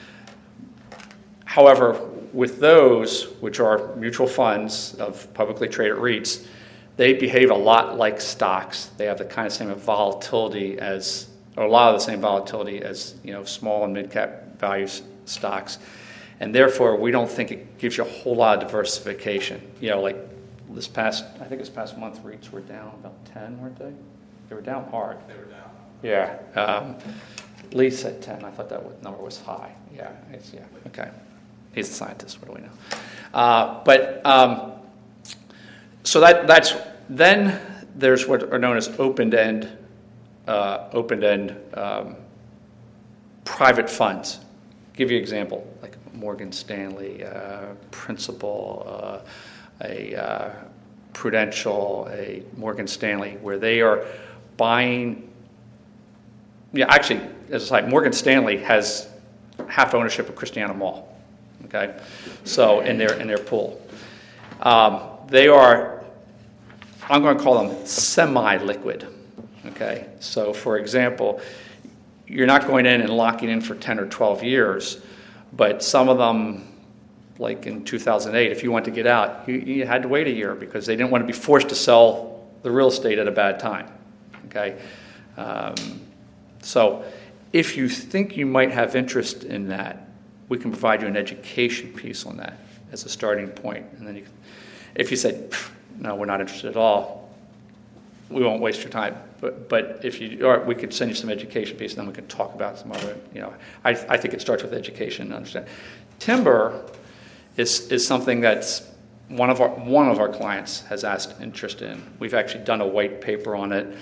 However, with those, which are mutual funds of publicly traded REITs, they behave a lot like stocks. They have the kind of same volatility as, or a lot of the same volatility as, you know, small and mid-cap value stocks. And therefore, we don't think it gives you a whole lot of diversification. You know, like this past, I think this past month, REITs were down about ten, weren't they? They were down hard. They were down. Yeah. Um, Lee said ten. I thought that number was high. Yeah. It's, yeah. Okay. He's a scientist. What do we know? Uh, but um, so that that's then there's what are known as open-end, uh, open-end um, private funds. Give you an example, like Morgan Stanley, uh, Principal, uh, a uh, Prudential, a Morgan Stanley, where they are buying. Yeah, actually, as a side, Morgan Stanley has half ownership of Christiana Mall. Okay, so in their in their pool, um, they are. I'm going to call them semi-liquid. Okay, so for example, you're not going in and locking in for ten or twelve years, but some of them, like in two thousand eight, if you want to get out, you, you had to wait a year because they didn't want to be forced to sell the real estate at a bad time. Okay, um, so if you think you might have interest in that, we can provide you an education piece on that as a starting point. And then you, if you said, no, we're not interested at all, we won't waste your time. But but if you are, we could send you some education piece, and then we can talk about some other, you know, I, I think it starts with education and understand. Timber is is something that's one of our one of our clients has asked interest in. We've actually done a white paper on it.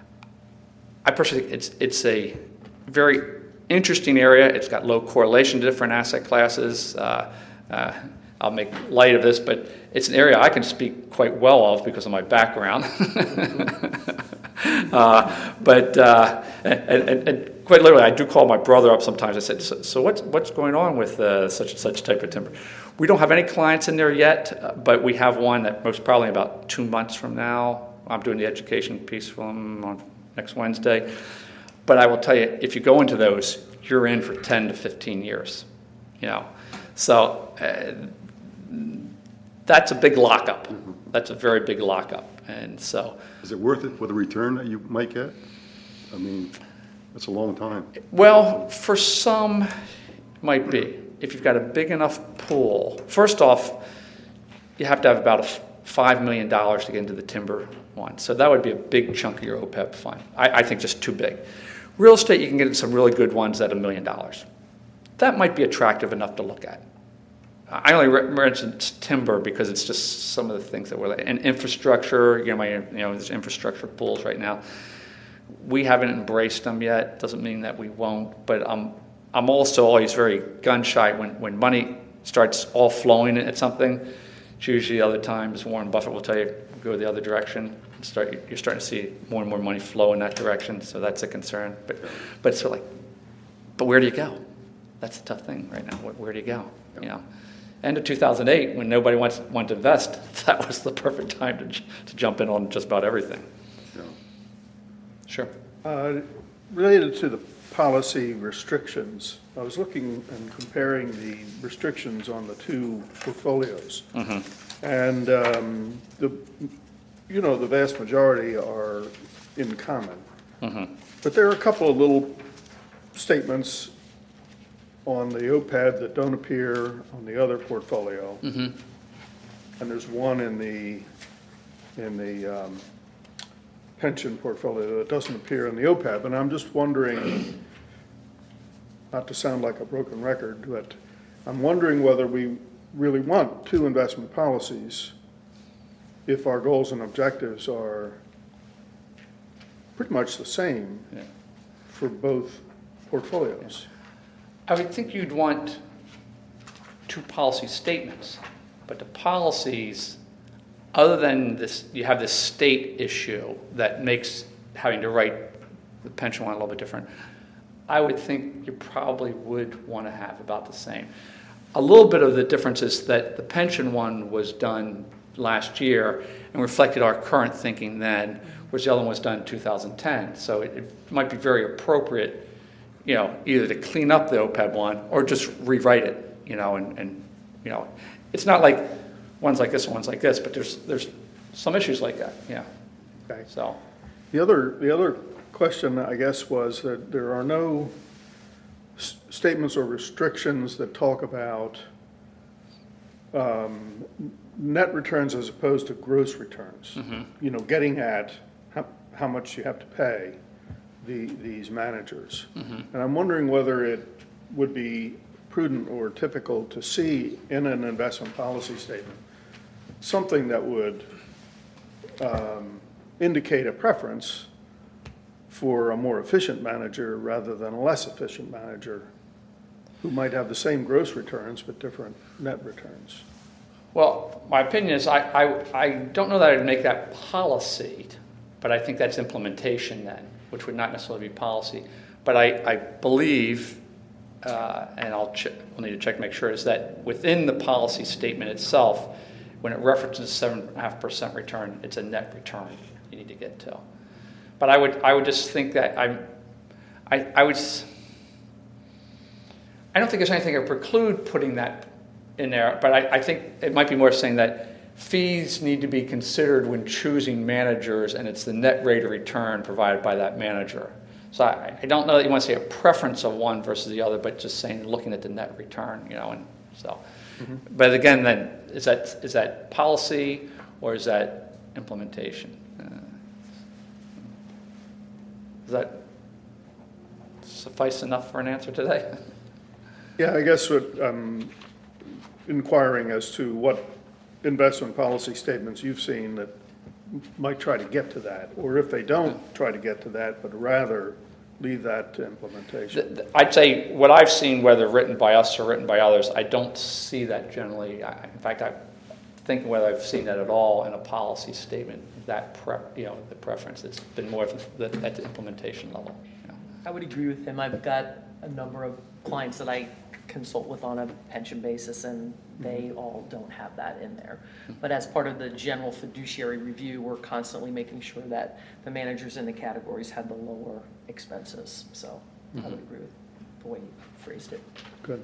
I personally think it's it's a very interesting area. It's got low correlation to different asset classes. Uh, uh, I'll make light of this, but it's an area I can speak quite well of because of my background. uh, but uh, and, and, and quite literally, I do call my brother up sometimes. I said, "So, so what's what's going on with uh, such and such type of timber?" We don't have any clients in there yet, uh, but we have one that most probably about two months from now. I'm doing the education piece for them on next Wednesday. But I will tell you, if you go into those, you're in for ten to fifteen years, you know. So uh, that's a big lockup. Mm-hmm. That's a very big lockup. And so, is it worth it for the return that you might get? I mean, that's a long time. Well, for some, it might be. If you've got a big enough pool, first off, you have to have about a five million dollars to get into the timber one. So that would be a big chunk of your O P E B fund. I, I think just too big. Real estate, you can get in some really good ones at a million dollars. That might be attractive enough to look at. I only mentioned timber because it's just some of the things that we're like. And infrastructure, you know, my, you know, there's infrastructure pools right now. We haven't embraced them yet. Doesn't mean that we won't, but I'm I'm also always very gun shy when, when money starts all flowing at something. It's usually other times Warren Buffett will tell you, go the other direction. Start, you're starting to see more and more money flow in that direction, so that's a concern. But, but it's sort of like, but where do you go? That's the tough thing right now. Where, where do you go? You know, end of two thousand eight, when nobody wants wanted to invest, that was the perfect time to to jump in on just about everything. Yeah. Sure. Uh, Related to the policy restrictions, I was looking and comparing the restrictions on the two portfolios. And um, the, you know, the vast majority are in common. But there are a couple of little statements on the O P E B that don't appear on the other portfolio. And there's one in the, in the um, pension portfolio that doesn't appear in the O P E B. And I'm just wondering, not to sound like a broken record, but I'm wondering whether we really want two investment policies if our goals and objectives are pretty much the same Yeah. for both portfolios. I would think you'd want two policy statements, but the policies, other than this, you have this state issue that makes having to write the pension one a little bit different. I would think you probably would want to have about the same. A little bit of the difference is that the pension one was done last year and reflected our current thinking then, whereas the other one was done in two thousand ten. So it, it might be very appropriate, you know, either to clean up the O P E B one or just rewrite it, you know, and, and you know, it's not like one's like this and one's like this, but there's there's some issues like that, yeah. Okay. So, The other, the other question, I guess, was that there are no s- statements or restrictions that talk about um, net returns as opposed to gross returns. You know, getting at how, how much you have to pay the, these managers. And I'm wondering whether it would be prudent or typical to see in an investment policy statement something that would um, indicate a preference for a more efficient manager rather than a less efficient manager who might have the same gross returns but different net returns. well, my opinion is I, I, I don't know that I'd make that policy, but I think that's implementation then, which would not necessarily be policy. But I, I believe, uh, and I'll check, we'll need to check to make sure, is that within the policy statement itself, when it references seven point five percent return, it's a net return you need to get to. But I would I would just think that I'm, I, I would, s- I don't think there's anything that would preclude putting that in there, but I, I think it might be more saying that fees need to be considered when choosing managers, and it's the net rate of return provided by that manager. So I, I don't know that you want to say a preference of one versus the other, but just saying looking at the net return, you know, and so. But again, then, is that is that policy or is that implementation? Uh, does that suffice enough for an answer today? Yeah, I guess what I'm inquiring as to what investment policy statements you've seen that might try to get to that, or if they don't try to get to that, but rather leave that to implementation. Th- th- I'd say what I've seen, whether written by us or written by others, I don't see that generally. I, in fact, I'm thinking whether I've seen that at all in a policy statement, that pre, you know, the preference. It's been more of the, at the implementation level. You know. I would agree with him. I've got a number of clients that I consult with on a pension basis, and they all don't have that in there. But as part of the general fiduciary review, we're constantly making sure that the managers in the categories have the lower expenses. So I would agree with the way you phrased it. Good.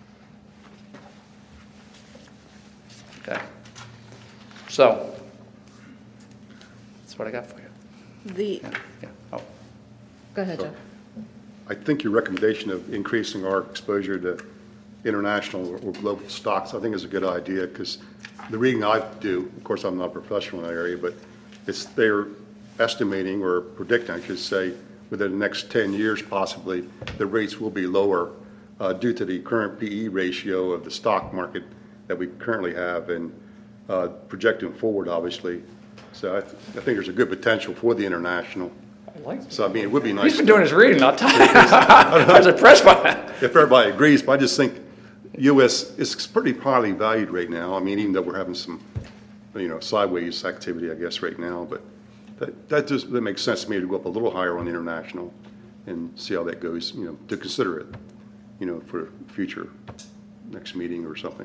Okay. So that's what I got for you. The, Yeah. Yeah. Oh. go ahead, So- Jeff. I think your recommendation of increasing our exposure to international or global stocks, I think is a good idea, because the reading I do, of course, I'm not a professional in that area, but it's, they're estimating or predicting, I should say, within the next ten years possibly, the rates will be lower uh, due to the current P E ratio of the stock market that we currently have, and uh, projecting forward, obviously. So I, th- I think there's a good potential for the international. I like So I mean, it would be nice. He's been doing his reading, I'll tell you. I was impressed by that. If everybody agrees, but I just think U S is pretty highly valued right now. I mean, even though we're having some, you know, sideways activity, I guess, right now, but that, that just, that makes sense to me to go up a little higher on the international and see how that goes, you know, to consider it, you know, for future, next meeting or something.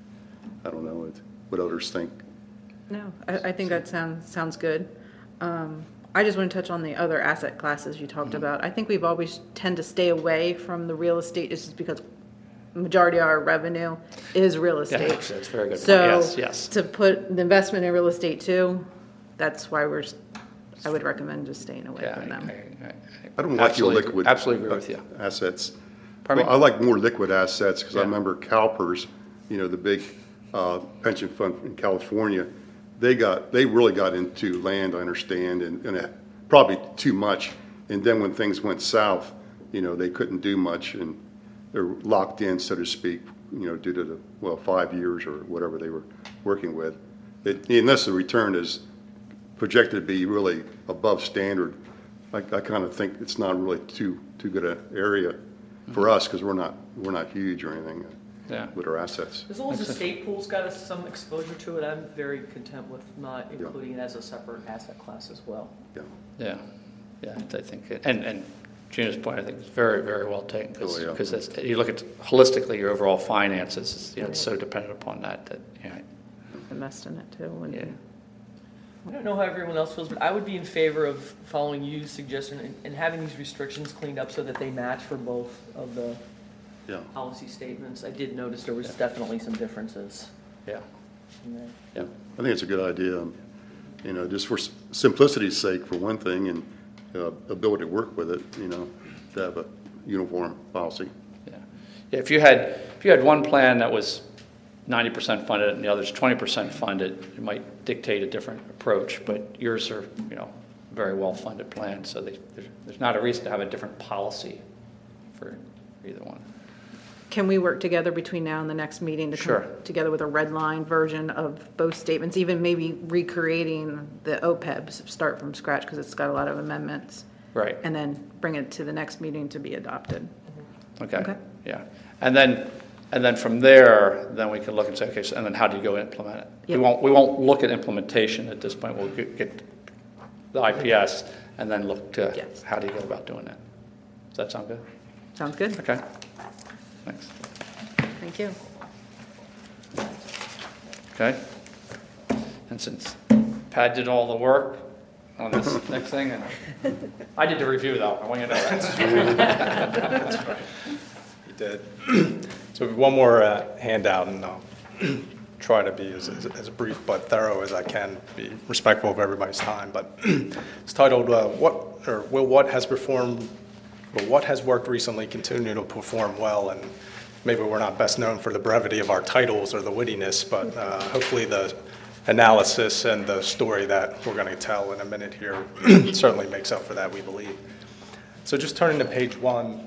I don't know what, what others think. No, I, I think that sounds, sounds good. Um, I just want to touch on the other asset classes you talked about. I think we've always tend to stay away from the real estate just because majority of our revenue is real Yeah, estate. that's that's a very good point. So Yes, yes. to put the investment in real estate too, that's why we're, I would recommend just staying away Yeah, from them. I- I- I- I don't like your absolutely- liquid. Absolutely agree with you. Assets. Pardon me? Well, I like more liquid assets, because I Yeah. remember CalPERS, you know, the big uh, pension fund in California, they got, they really got into land, I understand, and, and it- probably too much. And then when things went south, you know, they couldn't do much, and they're locked in, so to speak, you know, due to the, well, five years or whatever they were working with. It- Unless the return is projected to be really above standard, I, I kind of think it's not really too, too good an area for us, because we're not, we're not huge or anything Yeah. with our assets. As long as the state pool's got us some exposure to it, I'm very content with not including it as a separate asset class as well. Yeah. Yeah, yeah, I think, it- and, and Gina's point, I think, is very, very well taken, because, Oh, yeah. because you look at holistically your overall finances, it's, you know, it's so dependent upon that, that, you know, Invest in it too. and- yeah. I don't know how everyone else feels, but I would be in favor of following Yu's suggestion and, and having these restrictions cleaned up so that they match for both of the Yeah. policy statements. I did notice there was definitely some differences Yeah, in there. yeah, I think it's a good idea, um, you know, just for s- simplicity's sake, for one thing, and uh, ability to work with it, you know, to have a uniform policy. yeah. Yeah, if you had, if you had one plan that was ninety percent funded and the other's twenty percent funded, it might dictate a different approach, but yours are, you know, very well-funded plans, so they, there's, there's not a reason to have a different policy for either one. Can we work together between now and the next meeting to Sure. come together with a red line version of both statements, even maybe recreating the O P E Bs, start from scratch because it's got a lot of amendments, Right. and then bring it to the next meeting to be adopted? Okay, Okay. yeah. And then, and then from there, then we can look and say, okay, so, and then how do you go implement it? We Yep. won't, we won't look at implementation at this point. We'll get, get the I P S and then look to Yes. how do you go about doing that. Does that sound good? Sounds good? Okay. Thanks. Thank you. Okay. And since Pat did all the work on this next thing, and I did the review though, I want you to know that. You did. So we have one more uh, handout, and I'll try to be as, as, as brief but thorough as I can, be respectful of everybody's time. But it's titled, uh, "What or Will what has performed, well, what has worked recently continue to perform well?" And maybe we're not best known for the brevity of our titles or the wittiness, but uh, hopefully the analysis and the story that we're going to tell in a minute here certainly makes up for that, we believe. So just turning to page one.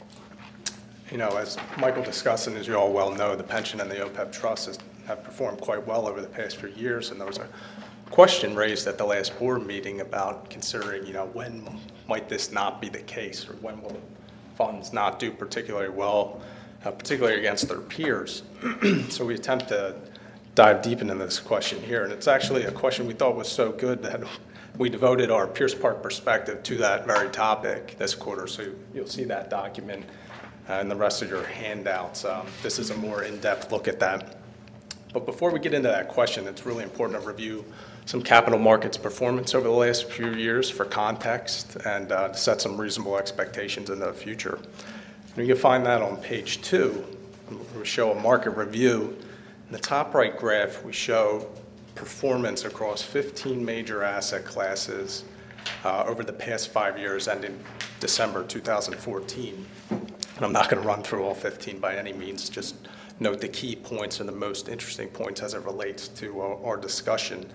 You know, as Michael discussed, and as you all well know, the pension and the O P E B trust has, have performed quite well over the past few years, and there was a question raised at the last board meeting about considering, you know, when might this not be the case, or when will funds not do particularly well, uh, particularly against their peers. So we attempt to dive deep into this question here, and it's actually a question we thought was so good that we devoted our Pierce Park perspective to that very topic this quarter, so you'll see that document Uh, and the rest of your handouts. Um, this is a more in-depth look at that. But before we get into that question, it's really important to review some capital markets performance over the last few years for context and uh, to set some reasonable expectations into the future. And you can find that on page two. We show a market review. In the top right graph, we show performance across fifteen major asset classes uh, over the past five years ending December two thousand fourteen. And I'm not going to run through all fifteen by any means, just note the key points and the most interesting points as it relates to our, our discussion.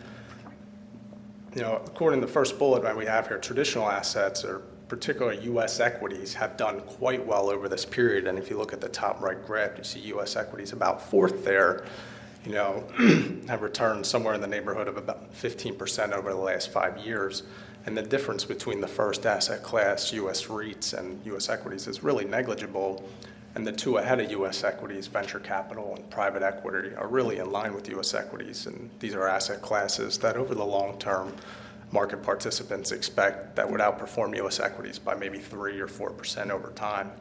You know, according to the first bullet that we have here, traditional assets, or particularly U S equities, have done quite well over this period. And if you look at the top right graph, you see U S equities about fourth there, you know, have returned somewhere in the neighborhood of about fifteen percent over the last five years. And the difference between the first asset class, U S REITs and U S equities, is really negligible. And the two ahead of U S equities, venture capital and private equity, are really in line with U S equities. And these are asset classes that over the long term, market participants expect that would outperform U S equities by maybe three or four percent over time.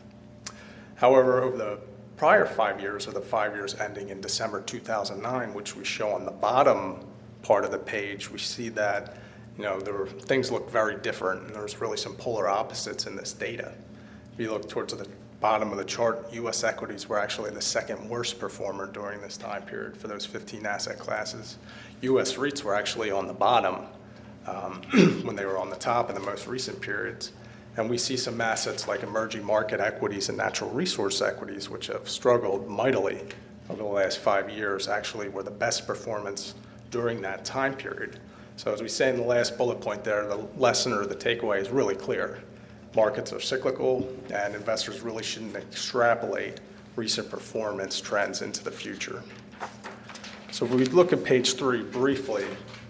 However, over the prior five years, or the five years ending in December two thousand nine, which we show on the bottom part of the page, we see that, you know, there were, things look very different, and there's really some polar opposites in this data. If you look towards the bottom of the chart, U S equities were actually the second worst performer during this time period for those fifteen asset classes. U S REITs were actually on the bottom um, when they were on the top in the most recent periods. And we see some assets like emerging market equities and natural resource equities, which have struggled mightily over the last five years, actually were the best performance during that time period. So as we say in the last bullet point there, the lesson or the takeaway is really clear. Markets are cyclical, and investors really shouldn't extrapolate recent performance trends into the future. So if we look at page three briefly,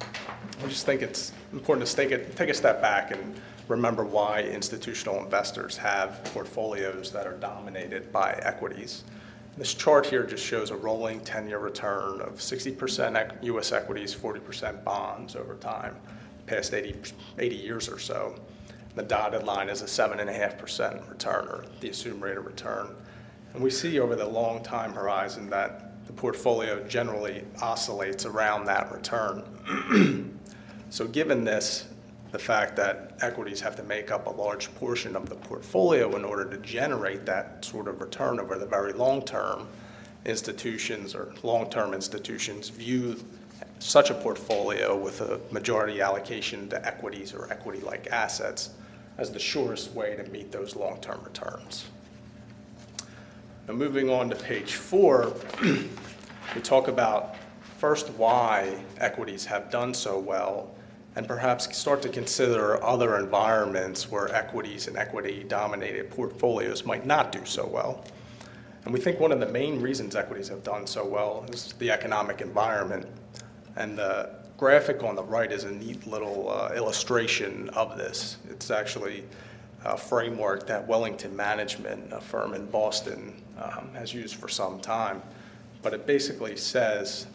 I just think it's important to take a, take a step back and remember why institutional investors have portfolios that are dominated by equities. This chart here just shows a rolling ten-year return of sixty percent U S equities, forty percent bonds over time, past eighty, eighty years or so. The dotted line is a seven point five percent return, or the assumed rate of return. And we see over the long time horizon that the portfolio generally oscillates around that return. So given this, the fact that equities have to make up a large portion of the portfolio in order to generate that sort of return over the very long term, institutions or long-term institutions view such a portfolio with a majority allocation to equities or equity-like assets as the surest way to meet those long-term returns. Now, moving on to page four, we talk about first why equities have done so well, and perhaps start to consider other environments where equities and equity-dominated portfolios might not do so well. And we think one of the main reasons equities have done so well is the economic environment. And the graphic on the right is a neat little uh, illustration of this. It's actually a framework that Wellington Management, a firm in Boston, um, has used for some time. But it basically says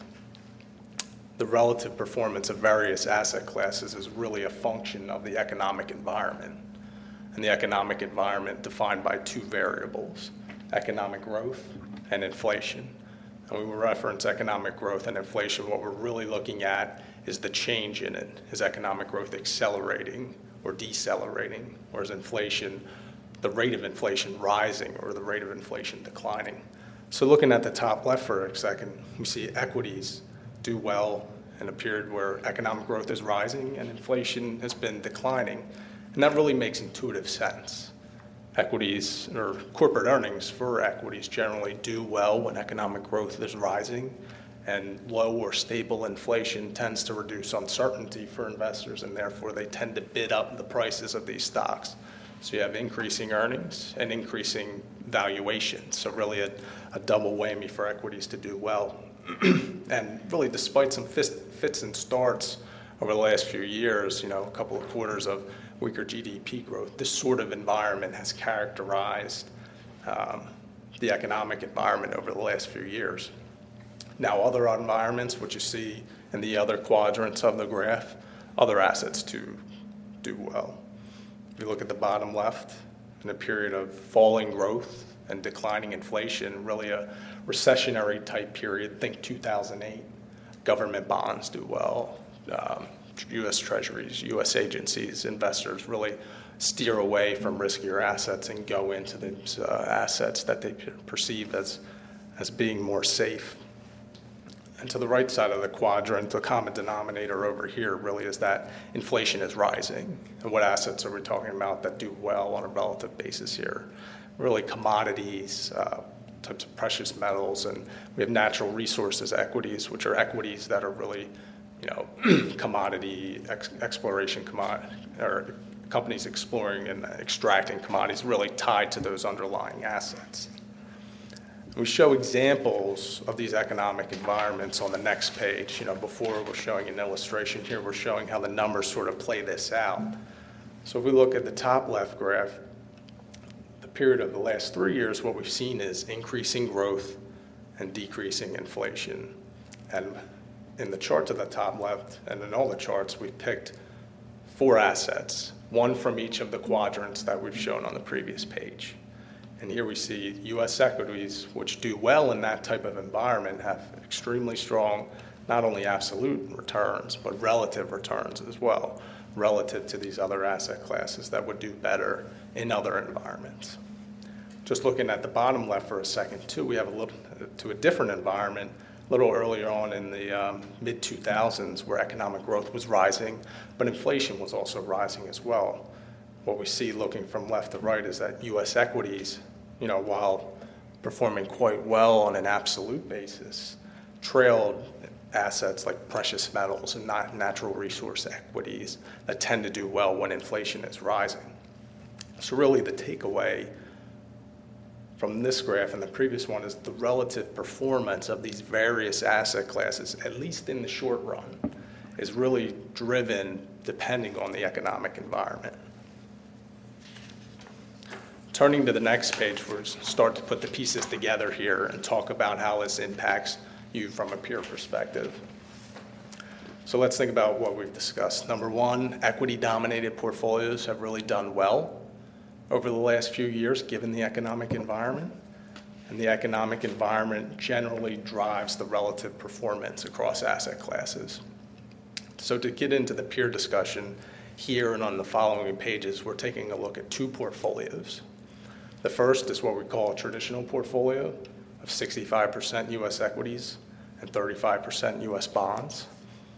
the relative performance of various asset classes is really a function of the economic environment. And the economic environment defined by two variables, economic growth and inflation. And when we reference economic growth and inflation, what we're really looking at is the change in it. Is economic growth accelerating or decelerating? Or is inflation, the rate of inflation rising or the rate of inflation declining? So looking at the top left for a second, we see equities do well in a period where economic growth is rising and inflation has been declining. And that really makes intuitive sense. Equities, or corporate earnings for equities, generally do well when economic growth is rising, and low or stable inflation tends to reduce uncertainty for investors, and therefore they tend to bid up the prices of these stocks. So you have increasing earnings and increasing valuation. So really a, a double whammy for equities to do well. And really, despite some fits and starts over the last few years, you know, a couple of quarters of weaker G D P growth, this sort of environment has characterized um, the economic environment over the last few years. Now, other environments, which you see in the other quadrants of the graph, other assets too do well. If you look at the bottom left, in a period of falling growth and declining inflation, really a recessionary type period, think two thousand eight, government bonds do well. Um, U S treasuries, U S agencies, investors really steer away from riskier assets and go into the uh, assets that they perceive as, as being more safe. And to the right side of the quadrant, the common denominator over here really is that inflation is rising. And what assets are we talking about that do well on a relative basis here? Really commodities, uh, types of precious metals, and we have natural resources equities, which are equities that are really, you know, commodity ex- exploration, commodity, or companies exploring and extracting commodities really tied to those underlying assets. We show examples of these economic environments on the next page. You know, before we're showing an illustration, here we're showing how the numbers sort of play this out. So if we look at the top left graph, the period of the last three years, what we've seen is increasing growth and decreasing inflation. And in the chart to the top left, and in all the charts, we've picked four assets, one from each of the quadrants that we've shown on the previous page. And here we see U S equities, which do well in that type of environment, have extremely strong, not only absolute returns, but relative returns as well, relative to these other asset classes that would do better in other environments. Just looking at the bottom left for a second, too, we have a little, to a different environment, a little earlier on in the um, mid two thousands, where economic growth was rising, but inflation was also rising as well. What we see looking from left to right is that U S equities, you know, while performing quite well on an absolute basis, trailed assets like precious metals and not natural resource equities that tend to do well when inflation is rising. So really the takeaway from this graph and the previous one is the relative performance of these various asset classes, at least in the short run, is really driven depending on the economic environment. Turning to the next page, we'll start to put the pieces together here and talk about how this impacts you from a peer perspective. So let's think about what we've discussed. Number one, equity-dominated portfolios have really done well over the last few years, given the economic environment. And the economic environment generally drives the relative performance across asset classes. So to get into the peer discussion, here and on the following pages, we're taking a look at two portfolios. The first is what we call a traditional portfolio of sixty-five percent U S equities and thirty-five percent U S bonds.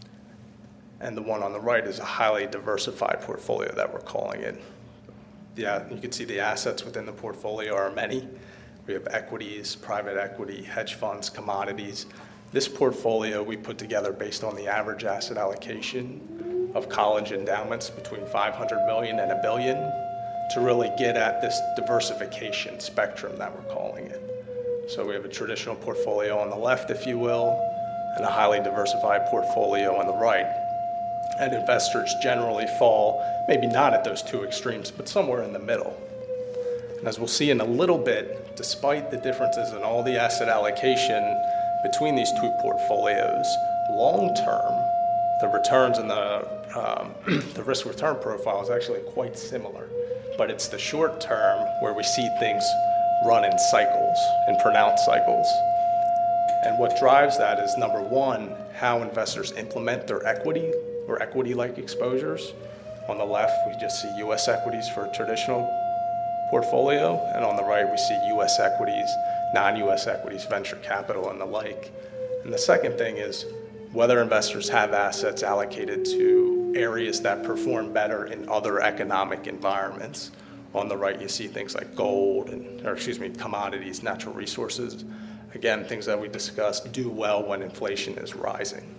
And the one on the right is a highly diversified portfolio that we're calling it. Yeah, you can see the assets within the portfolio are many. We have equities, private equity, hedge funds, commodities. This portfolio we put together based on the average asset allocation of college endowments between five hundred million and a billion to really get at this diversification spectrum that we're calling it. So we have a traditional portfolio on the left, if you will, and a highly diversified portfolio on the right. And investors generally fall, maybe not at those two extremes, but somewhere in the middle. And as we'll see in a little bit, despite the differences in all the asset allocation between these two portfolios, long-term, the returns and the, um, the risk-return profile is actually quite similar. But it's the short term where we see things run in cycles, in pronounced cycles. And what drives that is, number one, how investors implement their equity or equity-like exposures. On the left, we just see U S equities for a traditional portfolio, and on the right, we see U S equities, non-U S equities, venture capital, and the like. And the second thing is whether investors have assets allocated to areas that perform better in other economic environments. On the right, you see things like gold, and, or excuse me, commodities, natural resources. Again, things that we discussed do well when inflation is rising.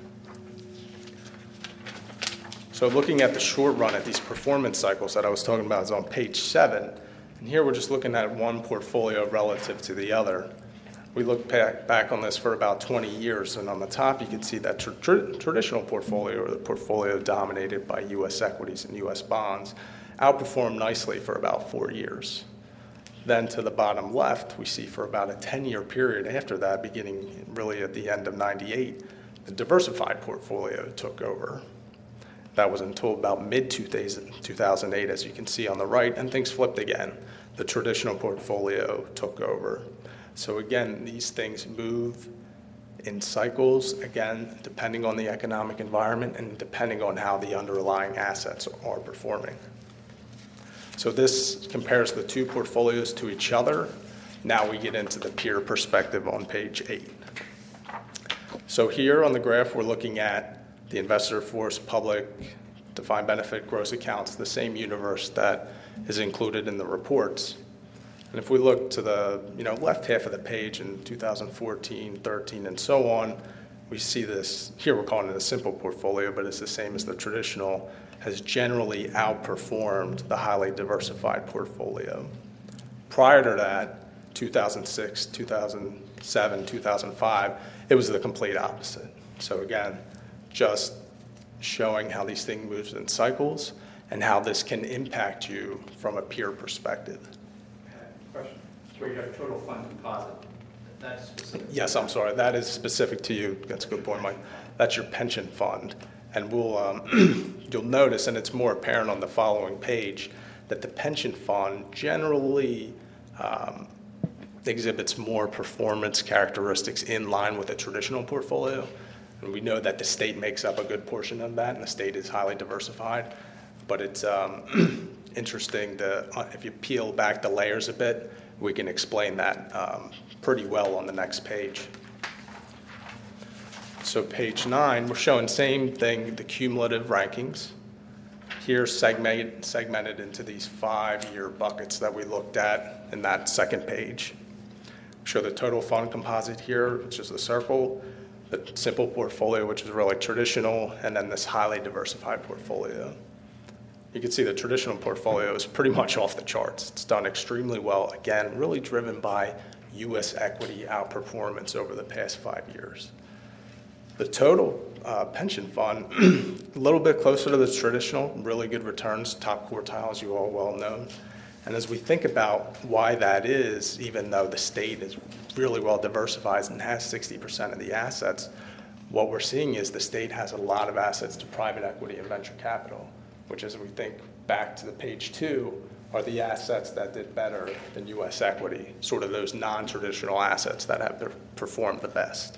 So looking at the short run at these performance cycles that I was talking about is on page seven. And here we're just looking at one portfolio relative to the other. We look back, back on this for about twenty years, and on the top you can see that tr- tr- traditional portfolio, or the portfolio dominated by U S equities and U S bonds, outperformed nicely for about four years. Then to the bottom left, we see for about a ten-year period after that, beginning really at the end of ninety-eight, the diversified portfolio took over. That was until about mid two thousand eight, as you can see on the right, and things flipped again. The traditional portfolio took over. So again, these things move in cycles, again, depending on the economic environment and depending on how the underlying assets are performing. So this compares the two portfolios to each other. Now we get into the peer perspective on page eight. So here on the graph, we're looking at the investor force, public, defined benefit, gross accounts, the same universe that is included in the reports. And if we look to the you know left half of the page in two thousand fourteen, thirteen, and so on, we see this, here we're calling it a simple portfolio, but it's the same as the traditional, has generally outperformed the highly diversified portfolio. Prior to that, two thousand six, two thousand seven, two thousand five, it was the complete opposite. So again, just showing how these things move in cycles and how this can impact you from a peer perspective. Question. So you have total fund composite. That's specific. Yes, I'm sorry, that is specific to you. That's a good point, Mike. That's your pension fund. And we'll, um, you'll notice, and it's more apparent on the following page, that the pension fund generally um, exhibits more performance characteristics in line with a traditional portfolio. And we know that the state makes up a good portion of that, and the state is highly diversified. But it's um, interesting to, uh, if you peel back the layers a bit, we can explain that um, pretty well on the next page. So page nine, we're showing same thing, the cumulative rankings. Here segmented, segmented into these five-year buckets that we looked at in that second page. Show the total fund composite here, which is the circle, the simple portfolio, which is really traditional, and then this highly diversified portfolio. You can see the traditional portfolio is pretty much off the charts. It's done extremely well, again, really driven by U S equity outperformance over the past five years. The total uh, pension fund, a little bit closer to the traditional, really good returns, top quartile, as you all well know. And as we think about why that is, even though the state is really well diversified and has sixty percent of the assets, what we're seeing is the state has a lot of assets to private equity and venture capital, which, as we think back to the page two, are the assets that did better than U S equity, sort of those non-traditional assets that have performed the best.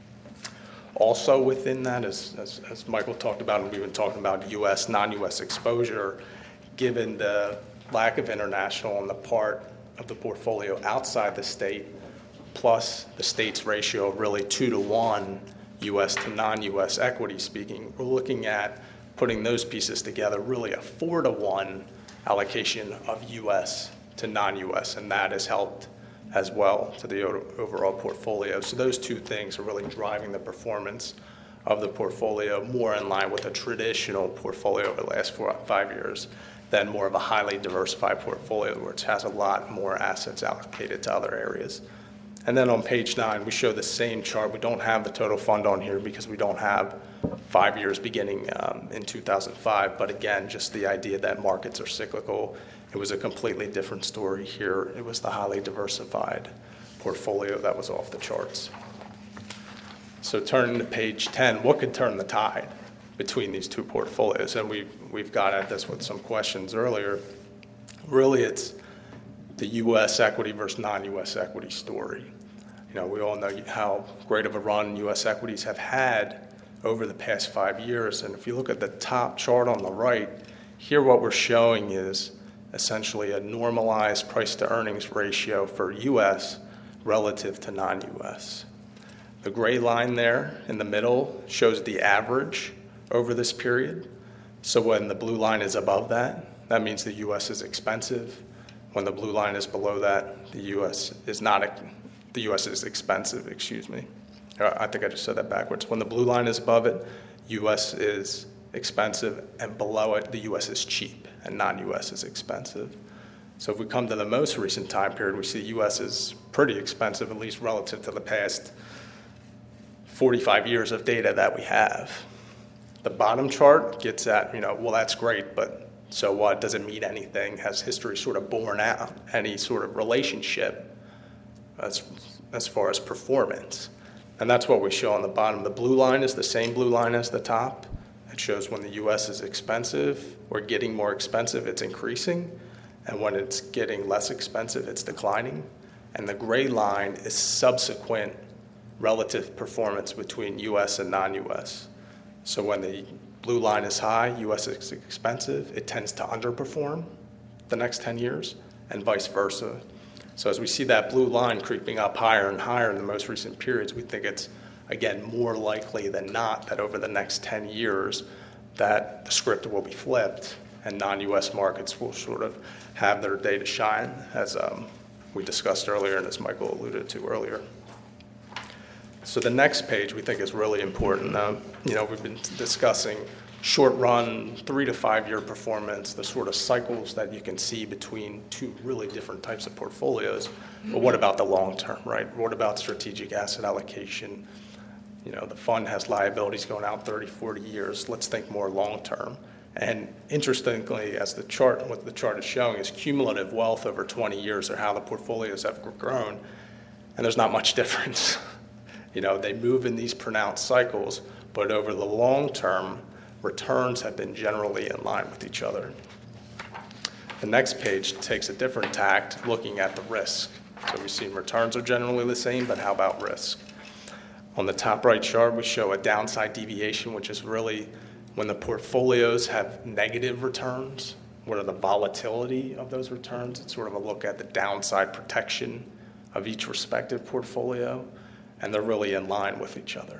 Also within that, as, as, as Michael talked about, and we've been talking about U S, non-U S exposure, given the lack of international on the part of the portfolio outside the state, plus the state's ratio of really two to one U S to non-U S equity speaking, we're looking at putting those pieces together, really a four to one allocation of U S to non-U S, and that has helped as well to the overall portfolio. So those two things are really driving the performance of the portfolio more in line with a traditional portfolio over the last four, five years than more of a highly diversified portfolio, which has a lot more assets allocated to other areas. And then on page nine, we show the same chart. We don't have the total fund on here because we don't have five years beginning um, in two thousand five. But again, just the idea that markets are cyclical. It was a completely different story here. It was the highly diversified portfolio that was off the charts. So turning to page ten, what could turn the tide between these two portfolios? And we've, we've got at this with some questions earlier. Really, it's the U S equity versus non-U S equity story. You know, we all know how great of a run U S equities have had over the past five years. And if you look at the top chart on the right, here what we're showing is essentially a normalized price to earnings ratio for U S relative to non-U S. The gray line there in the middle shows the average over this period. So when the blue line is above that, that means the U S is expensive. When the blue line is below that, the U S is not, the U S is expensive, excuse me. I think I just said that backwards. When the blue line is above it, U S is expensive, and below it, the U S is cheap, and non-U S is expensive. So if we come to the most recent time period, we see U S is pretty expensive, at least relative to the past forty-five years of data that we have. The bottom chart gets at, you know, well, that's great, but so what? Does it mean anything? Has history sort of borne out any sort of relationship as, as far as performance? And that's what we show on the bottom. The blue line is the same blue line as the top. It shows when the U S is expensive or getting more expensive, it's increasing. And when it's getting less expensive, it's declining. And the gray line is subsequent relative performance between U S and non-U S. So when the blue line is high, U S is expensive, it tends to underperform the next ten years, and vice versa. So as we see that blue line creeping up higher and higher in the most recent periods, we think it's, again, more likely than not that over the next ten years that the script will be flipped and non-U S markets will sort of have their day to shine, as um, we discussed earlier and as Michael alluded to earlier. So the next page we think is really important. Um, you know, we've been discussing short run, three to five year performance, the sort of cycles that you can see between two really different types of portfolios. But what about the long term, right? What about strategic asset allocation? You know, the fund has liabilities going out thirty, forty years. Let's think more long term. And interestingly, as the chart, what the chart is showing is cumulative wealth over twenty years, or how the portfolios have grown, and there's not much difference. You know, they move in these pronounced cycles, but over the long term, returns have been generally in line with each other. The next page takes a different tact, looking at the risk. So we've seen returns are generally the same, but how about risk? On the top right chart, we show a downside deviation, which is really when the portfolios have negative returns. What are the volatility of those returns? It's sort of a look at the downside protection of each respective portfolio, and they're really in line with each other.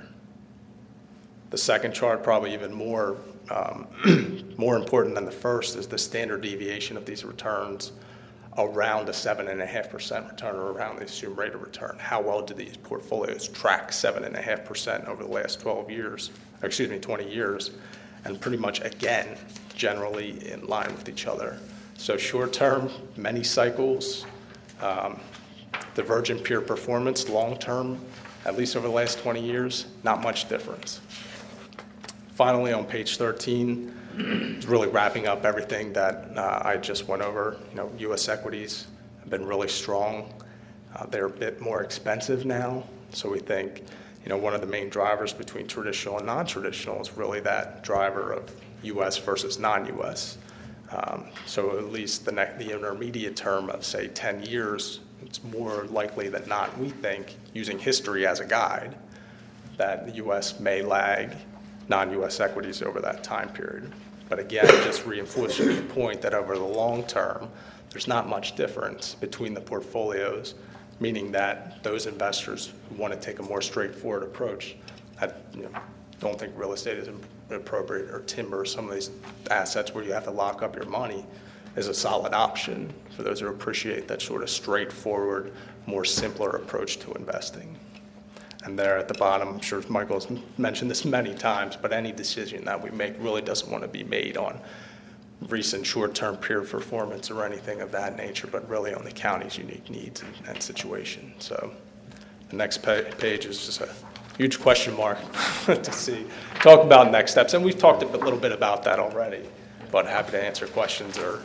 The second chart, probably even more, um, more important than the first, is the standard deviation of these returns around a seven point five percent return, or around the assumed rate of return. How well do these portfolios track seven point five percent over the last twelve years, or excuse me, twenty years? And pretty much, again, generally in line with each other. So short term, many cycles, um, divergent peer performance. Long term, at least over the last twenty years, not much difference. Finally, on page thirteen, it's really wrapping up everything that uh, I just went over. You know, U S equities have been really strong. Uh, they're a bit more expensive now, so we think, you know, one of the main drivers between traditional and non-traditional is really that driver of U S versus non-U S. Um, so at least the, ne- the intermediate term of, say, ten years, it's more likely than not, we think, using history as a guide, that the U S may lag non-U S equities over that time period. But again, just reinforcing the point that over the long term, there's not much difference between the portfolios, meaning that those investors who want to take a more straightforward approach, I you know, don't think real estate is appropriate, or timber, some of these assets where you have to lock up your money, is a solid option for those who appreciate that sort of straightforward, more simpler approach to investing. And there at the bottom, I'm sure Michael's mentioned this many times, but any decision that we make really doesn't want to be made on recent short-term peer performance or anything of that nature, but really on the county's unique needs and, and situation. So the next pa- page is just a huge question mark to see. Talk about next steps, and we've talked a bit- little bit about that already, but happy to answer questions or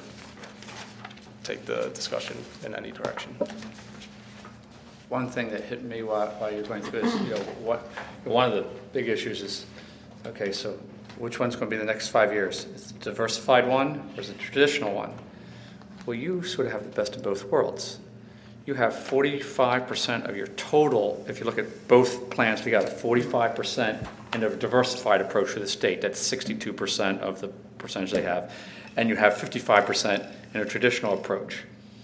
take the discussion in any direction. One thing that hit me while, while you're going through this, you know, what, one of the big issues is, okay, so which one's going to be the next five years? Is it a diversified one or is it a traditional one? Well, you sort of have the best of both worlds. You have forty-five percent of your total, if you look at both plans together, forty-five percent in a diversified approach for the state. That's sixty-two percent of the percentage they have. And you have fifty-five percent in a traditional approach.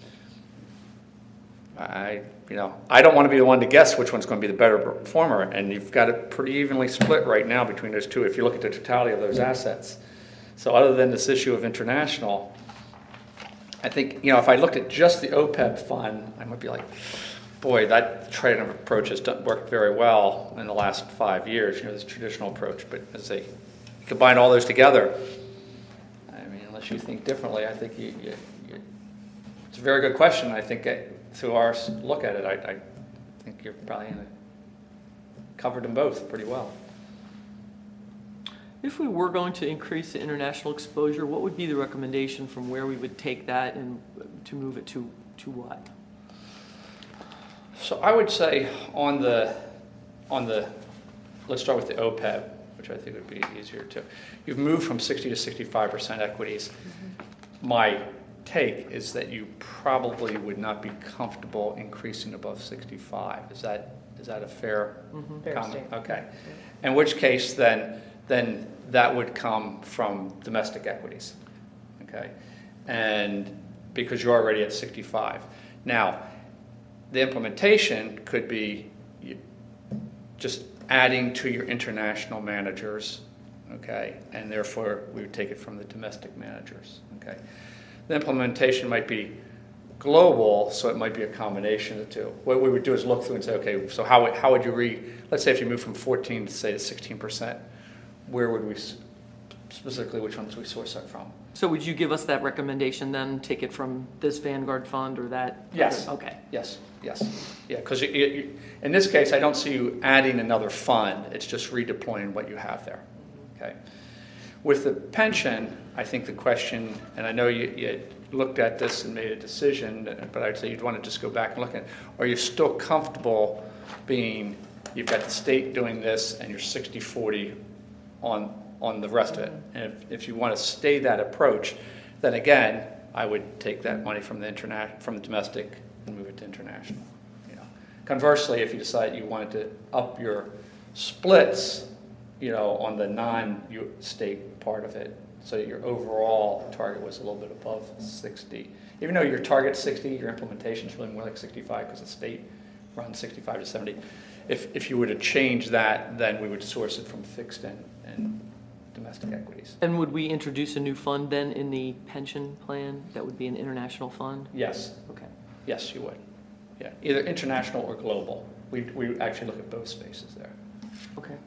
I, you know, I don't want to be the one to guess which one's going to be the better performer, and you've got it pretty evenly split right now between those two if you look at the totality of those assets. So other than this issue of international, I think, you know, if I looked at just the O P E B fund, I might be like, boy, that trade approach has done, worked very well in the last five years, you know, this traditional approach. But as they combine all those together, I mean, unless you think differently, I think you, you, you it's a very good question. I think it, through our look at it, I, I think you're probably in a, covered them both pretty well. If we were going to increase the international exposure, what would be the recommendation from where we would take that and to move it to, to what? So I would say on the, on the, let's start with the O P E B, which I think would be easier to. You've moved from sixty to sixty-five percent equities. Mm-hmm. My take is that you probably would not be comfortable increasing above sixty-five. Is that is that a fair mm-hmm. comment? Fair okay. Yeah. In which case, then then that would come from domestic equities. Okay, and because you're already at sixty-five. Now, the implementation could be just adding to your international managers. Okay, and therefore we would take it from the domestic managers. Okay. The implementation might be global, so it might be a combination of the two. What we would do is look through and say, okay, so how, how would you re, let's say if you move from fourteen to say to sixteen percent, where would we specifically which ones we source that from. So would you give us that recommendation then, take it from this Vanguard fund or that? Yes. Okay. Yes, yes. Yeah, because in this case, I don't see you adding another fund. It's just redeploying what you have there. Okay. With the pension, I think the question, and I know you, you looked at this and made a decision, but I'd say you'd want to just go back and look at, are you still comfortable being, you've got the state doing this and you're sixty forty on on the rest of it? And if, if you want to stay that approach, then again, I would take that money from the interna- from the domestic and move it to international. You know, conversely, if you decide you wanted to up your splits, you know, on the non-state part of it, so that your overall target was a little bit above sixty. Even though your target's sixty, your implementation is really more like sixty-five because the state runs sixty-five to seventy. If if you were to change that, then we would source it from fixed and, and domestic equities. And would we introduce a new fund then in the pension plan? That would be an international fund? Yes, Okay. yes, you would. Yeah, either international or global. We we actually look at both spaces there. Okay.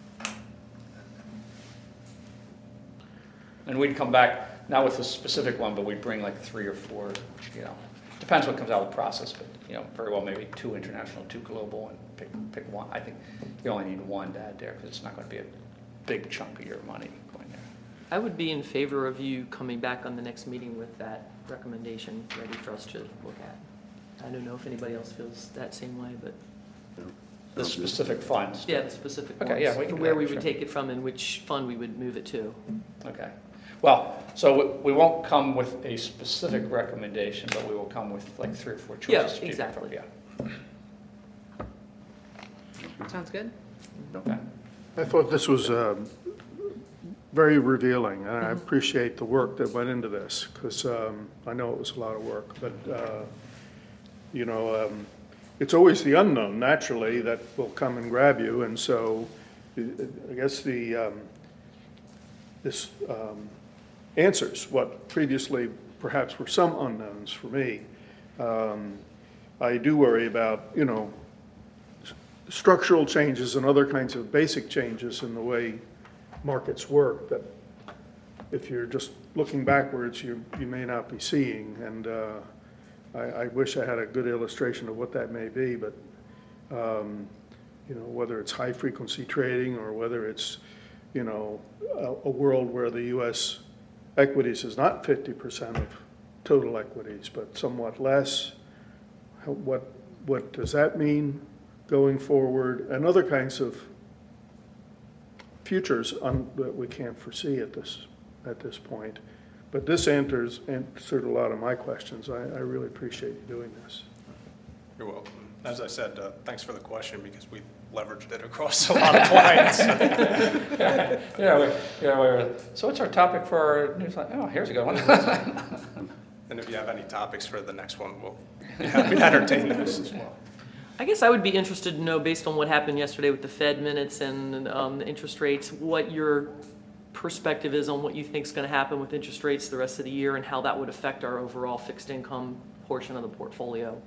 And we'd come back, not with a specific one, but we'd bring like three or four, you know, depends what comes out of the process, but, you know, very well maybe two international, two global, and pick pick one. I think you only need one to add there because it's not going to be a big chunk of your money going there. I would be in favor of you coming back on the next meeting with that recommendation ready for us to look at. I don't know if anybody else feels that same way, but The specific funds. yeah, the specific Okay, ones. yeah, we can do Where that, we sure. would take it from and which fund we would move it to. Okay. Well, so we- we won't come with a specific recommendation, but we will come with like three or four choices. Yeah, to choose from. exactly. Yeah. Sounds good? Okay. I thought this was um, very revealing, and I appreciate the work that went into this, because I know it was a lot of work, but, uh, you know, um, it's always the unknown, naturally, that will come and grab you, and so uh, I guess the, um, this um, answers what previously perhaps were some unknowns for me. Um, I do worry about, you know, structural changes and other kinds of basic changes in the way markets work that if you're just looking backwards, you, you may not be seeing. And uh, I, I wish I had a good illustration of what that may be, but um, you know, whether it's high frequency trading or whether it's, you know, a, a world where the U S equities is not fifty percent of total equities, but somewhat less. How, what, what does that mean going forward, and other kinds of futures un, that we can't foresee at this at this point. But this answers answered a lot of my questions. I, I really appreciate you doing this. You're welcome. As I said, uh, thanks for the question because we leveraged it across a lot of clients. Yeah, we, yeah we're, so what's our topic for our newsletter? Oh, here's a good one. And if you have any topics for the next one, we'll be happy to entertain those as well. I guess I would be interested to know, based on what happened yesterday with the Fed minutes and um, the interest rates, what your perspective is on what you think is going to happen with interest rates the rest of the year and how that would affect our overall fixed income portion of the portfolio.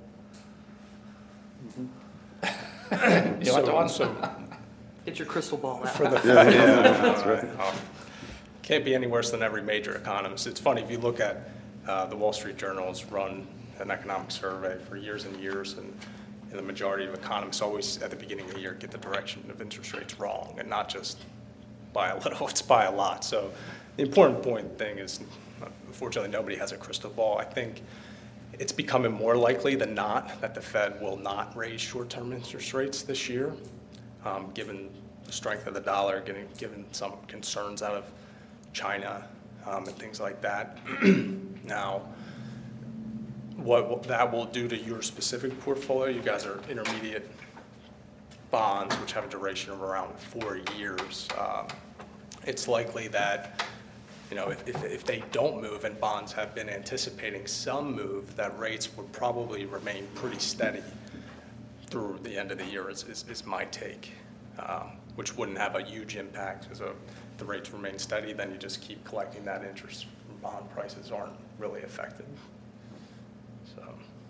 Mm-hmm. You want the one? So, Get your crystal ball out. for the Yeah, yeah, that's right. Um, can't be any worse than every major economist. It's funny, if you look at uh, the Wall Street Journal has run an economic survey for years and years, and, and the majority of economists always, at the beginning of the year, get the direction of interest rates wrong, and not just by a little, it's by a lot. So the important point thing is, unfortunately, nobody has a crystal ball. I think it's becoming more likely than not that the Fed will not raise short-term interest rates this year, um, given the strength of the dollar, getting, given some concerns out of China um, and things like that. Now, what will- that will do to your specific portfolio, you guys are intermediate bonds, which have a duration of around four years. Um, it's likely that, you know, if, if, if they don't move, and bonds have been anticipating some move, that rates would probably remain pretty steady through the end of the year is, is, is my take, um, which wouldn't have a huge impact, because if the rates remain steady, then you just keep collecting that interest. Bond prices aren't really affected. So,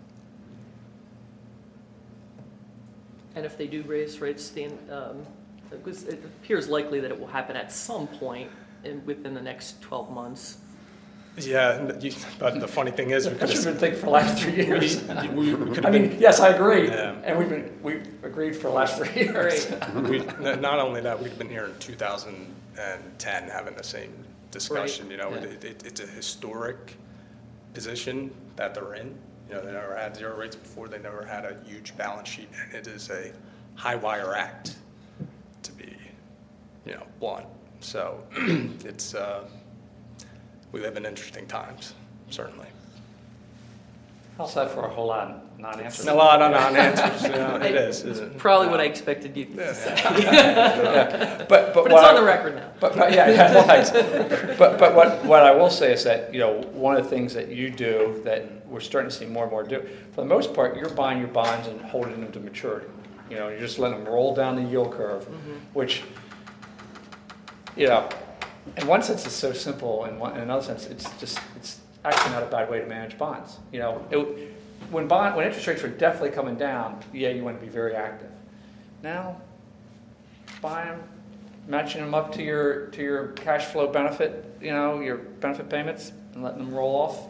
And if they do raise rates, the, um, because it appears likely that it will happen at some point in, within the next twelve months. Yeah, and you- but the funny thing is, we could That's what we've have, been thinking for the last three years. we we could I have mean, been, yes, I agree, Yeah. and we've been, we agreed for the last three years. we, not only that, we've been here in two thousand ten having the same discussion, you know, Yeah. it, it, it's a historic position that they're in. You know, they never had zero rates before, they never had a huge balance sheet, and it is a high wire act, to be, you know, blunt. So it's, uh, we live in interesting times, certainly. How's that for a whole lot of non-answers? A lot of non-answers, you know, it is, isn't it? Probably what I expected you to say. But, but But it's what on I- the record now. But, but, yeah, yeah, well, thanks. But, but what, what I will say is that, you know, one of the things that you do that we're starting to see more and more do, for the most part, you're buying your bonds and holding them to maturity. You know, you're just letting them roll down the yield curve, which, you know, in one sense it's so simple, in one, in another sense it's just, it's actually not a bad way to manage bonds. You know, it, when bond, when interest rates were definitely coming down, yeah, you want to be very active. Now, buy them, matching them up to your to your cash flow benefit, you know, your benefit payments, and letting them roll off.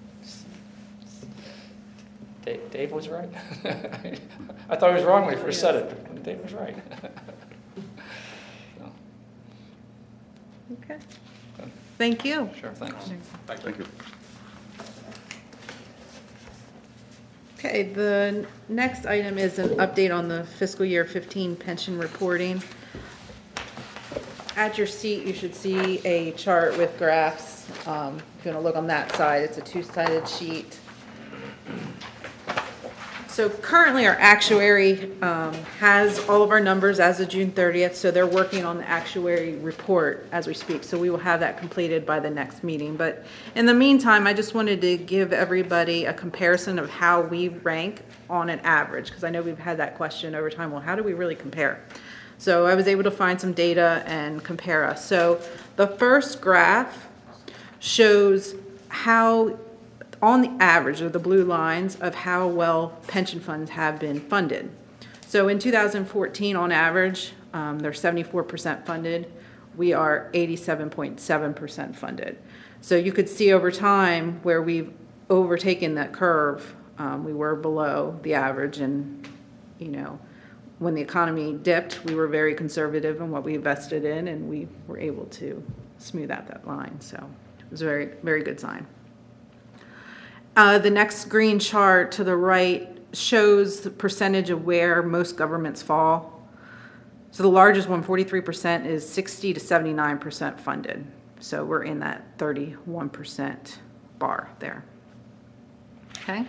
Dave, Dave was right. I thought he was wrong when he first said it, but Dave was right. So, Okay. Thank you. sure, thanks. Thank you. Okay, the next item is an update on the fiscal year fifteen pension reporting. At your seat, you should see a chart with graphs. Um, If you want to look on that side, it's a two-sided sheet. So currently, our actuary um, has all of our numbers as of June thirtieth, so they're working on the actuary report as we speak. So we will have that completed by the next meeting. But in the meantime, I just wanted to give everybody a comparison of how we rank on an average, because I know we've had that question over time. Well, how do we really compare? So I was able to find some data and compare us. So the first graph shows how, on the average of the blue lines, of how well pension funds have been funded. So in two thousand fourteen, on average, um, they're seventy-four percent funded. We are eighty-seven point seven percent funded. So you could see over time where we've overtaken that curve. Um, we were below the average, and, you know, when the economy dipped, we were very conservative in what we invested in, and we were able to smooth out that line. So it was a very, very good sign. Uh, the next green chart to the right shows the percentage of where most governments fall. So the largest one, forty-three percent, is sixty to seventy-nine percent funded. So we're in that thirty-one percent bar there. Okay.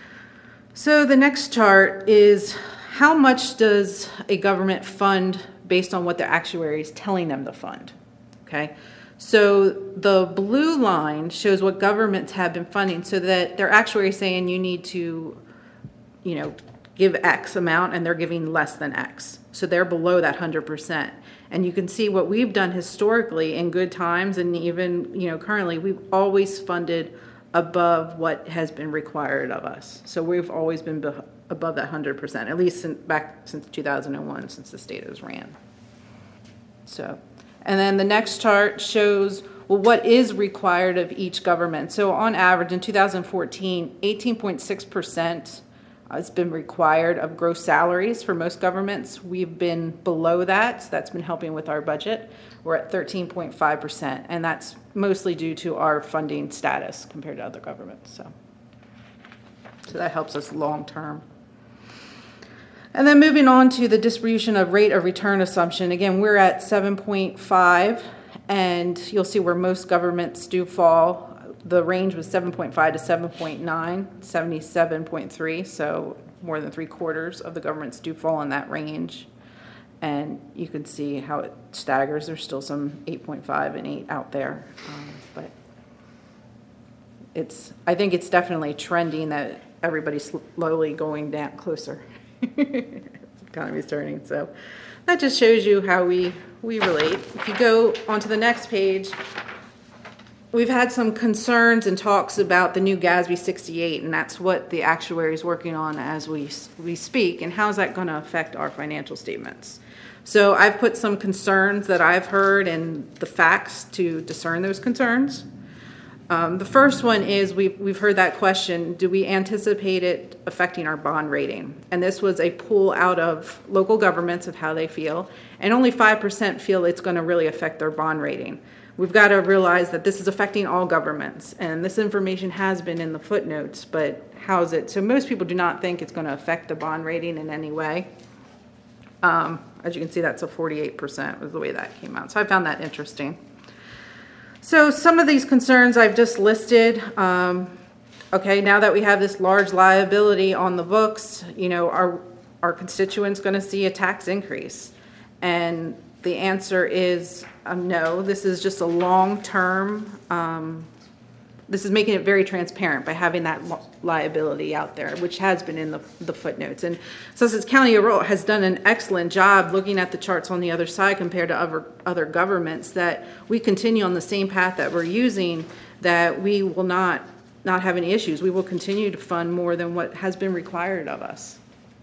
So the next chart is how much does a government fund based on what their actuary is telling them to fund. Okay. So the blue line shows what governments have been funding, so that their actuary is saying you need to, you know, give X amount, and they're giving less than X. So they're below that one hundred percent. And you can see what we've done historically in good times, and even, you know, currently, we've always funded above what has been required of us. So we've always been be- above that one hundred percent, at least since, back since two thousand one, since the state was ran. So. And then the next chart shows, well, what is required of each government. So on average, in two thousand fourteen, eighteen point six percent has been required of gross salaries for most governments. We've been below that, so that's been helping with our budget. We're at thirteen point five percent, and that's mostly due to our funding status compared to other governments. So, so that helps us long term. And then moving on to the distribution of rate of return assumption. Again, we're at seven point five, and you'll see where most governments do fall. The range was seven point five to seven point nine, seventy-seven point three, so more than three quarters of the governments do fall in that range. And you can see how it staggers. There's still some eight point five and eight out there, um, but it's, I think it's definitely trending that everybody's slowly going down closer. The economy's turning, so that just shows you how we we relate. If you go onto the next page, we've had some concerns and talks about the new GASB sixty-eight, and that's what the actuary is working on as we we speak. And how's that going to affect our financial statements? So I've put some concerns that I've heard and the facts to discern those concerns. Um, the first one is we've, we've heard that question, do we anticipate it affecting our bond rating? And this was a poll out of local governments of how they feel, and only five percent feel it's going to really affect their bond rating. We've got to realize that this is affecting all governments, and this information has been in the footnotes, but how's it? So most people do not think it's going to affect the bond rating in any way. Um, as you can see, that's a forty-eight percent was the way that came out. So I found that interesting. So some of these concerns I've just listed. Um, okay, now that we have this large liability on the books, you know, are our constituents going to see a tax increase? And the answer is um, no. This is just a long-term. Um, this is making it very transparent by having that li- liability out there, which has been in the, the footnotes. And Sussex County overall has done an excellent job looking at the charts on the other side compared to other other governments. That we continue on the same path that we're using. That we will not not have any issues. We will continue to fund more than what has been required of us.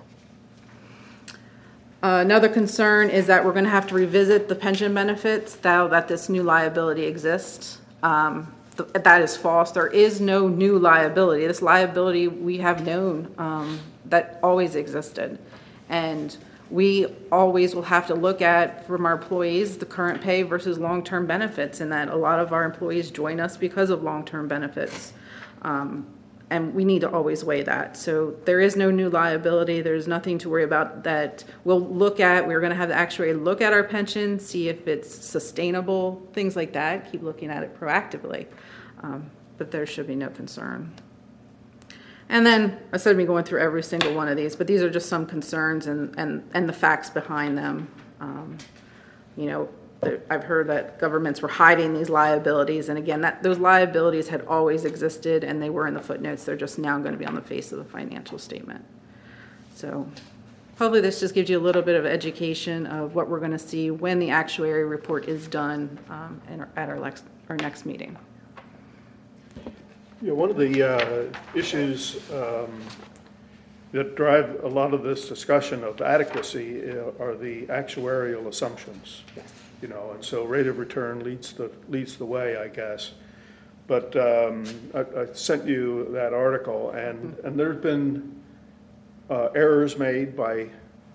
Uh, another concern is that we're going to have to revisit the pension benefits now that this new liability exists. Um, th- that is false. There is no new liability. This liability we have known um, that always existed. And we always will have to look at, from our employees, the current pay versus long-term benefits, and that a lot of our employees join us because of long-term benefits. Um, And we need to always weigh that. So there is no new liability. There's nothing to worry about that we'll look at. We're going to have the actuary look at our pension, see if it's sustainable, things like that. Keep looking at it proactively. Um, but there should be no concern. And then, I said me going through every single one of these, but these are just some concerns and, and, and the facts behind them. Um, you know, I've heard that governments were hiding these liabilities, and again, that those liabilities had always existed, and they were in the footnotes. They're just now going to be on the face of the financial statement. So hopefully this just gives you a little bit of education of what we're going to see when the actuary report is done um, in, at our next, our next meeting. Yeah, one of the uh, issues um, that drive a lot of this discussion of adequacy uh, are the actuarial assumptions. Yes. You know, and so rate of return leads the leads the way, I guess. But um, I, I sent you that article, and and there's been uh, errors made by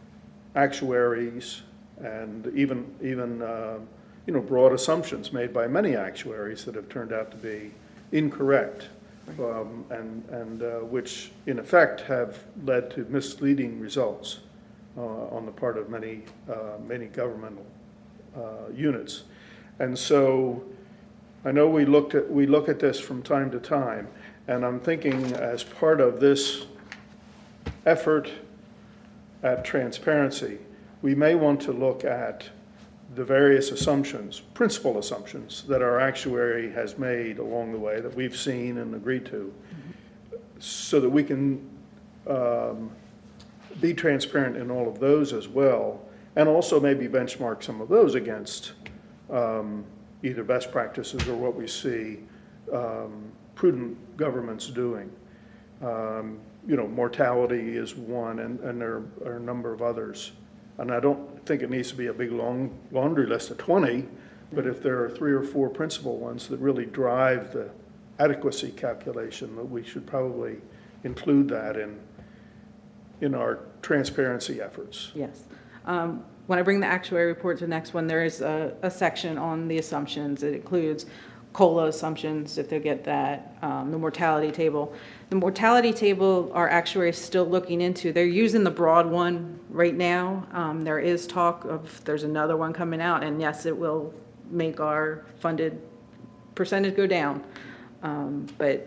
actuaries, and even even uh, you know broad assumptions made by many actuaries that have turned out to be incorrect, um, and and uh, which in effect have led to misleading results uh, on the part of many uh, many governmental Uh, units. And so I know we looked at we look at this from time to time, and I'm thinking as part of this effort at transparency, we may want to look at the various assumptions, principal assumptions that our actuary has made along the way that we've seen and agreed to, mm-hmm. so that we can um, be transparent in all of those as well. And also maybe benchmark some of those against um, either best practices or what we see um, prudent governments doing. Um, you know, mortality is one, and, and there are a number of others. And I don't think it needs to be a big long laundry list of twenty, but if there are three or four principal ones that really drive the adequacy calculation, that we should probably include that in in our transparency efforts. Yes. Um, when I bring the actuary report to the next one, there is a, a section on the assumptions. It includes COLA assumptions, if they get that, um, the mortality table. The mortality table, our actuary is still looking into. They're using the broad one right now. Um, there is talk of there's another one coming out, and yes, it will make our funded percentage go down. Um, but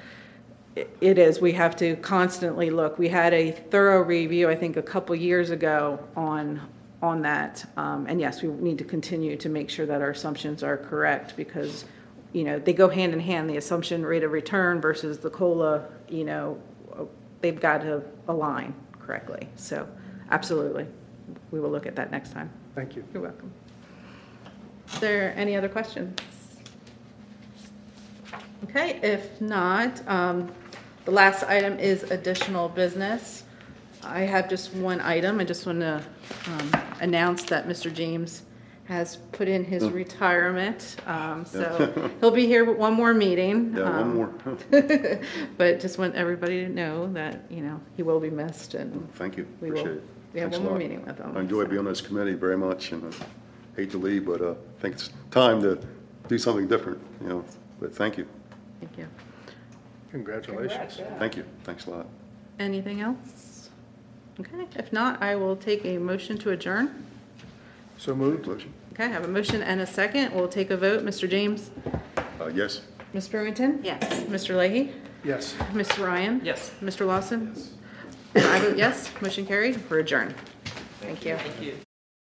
it is, we have to constantly look. We had a thorough review, I think, a couple years ago on on that. Um, and yes, we need to continue to make sure that our assumptions are correct, because, you know, they go hand in hand. The assumption rate of return versus the COLA, you know, they've got to align correctly. So absolutely, we will look at that next time. Thank you. You're welcome. Is there any other questions? Okay, if not, um, the last item is additional business. I have just one item. I just want to um, announce that Mister James has put in his retirement. Um, So he'll be here with one more meeting. Yeah, one um, more. But just want everybody to know that, you know, he will be missed and Thank you, we will, appreciate it. we have Thanks one a more lot. meeting with him. I enjoy being on this committee very much, and I hate to leave, but uh, I think it's time to do something different, you know, but thank you, Thank you. Congratulations. thank you, thanks a lot. Anything else? Okay, if not, I will take a motion to adjourn. So moved. Motion? Okay, I have a motion and a second. We'll take a vote. Mister James? Uh, Yes? Miz Brewington? Yes. Mister Leahy? Yes. Mister Ryan? Yes. Mister Lawson? I vote yes. Motion carried. We're adjourned. Thank you. Thank you.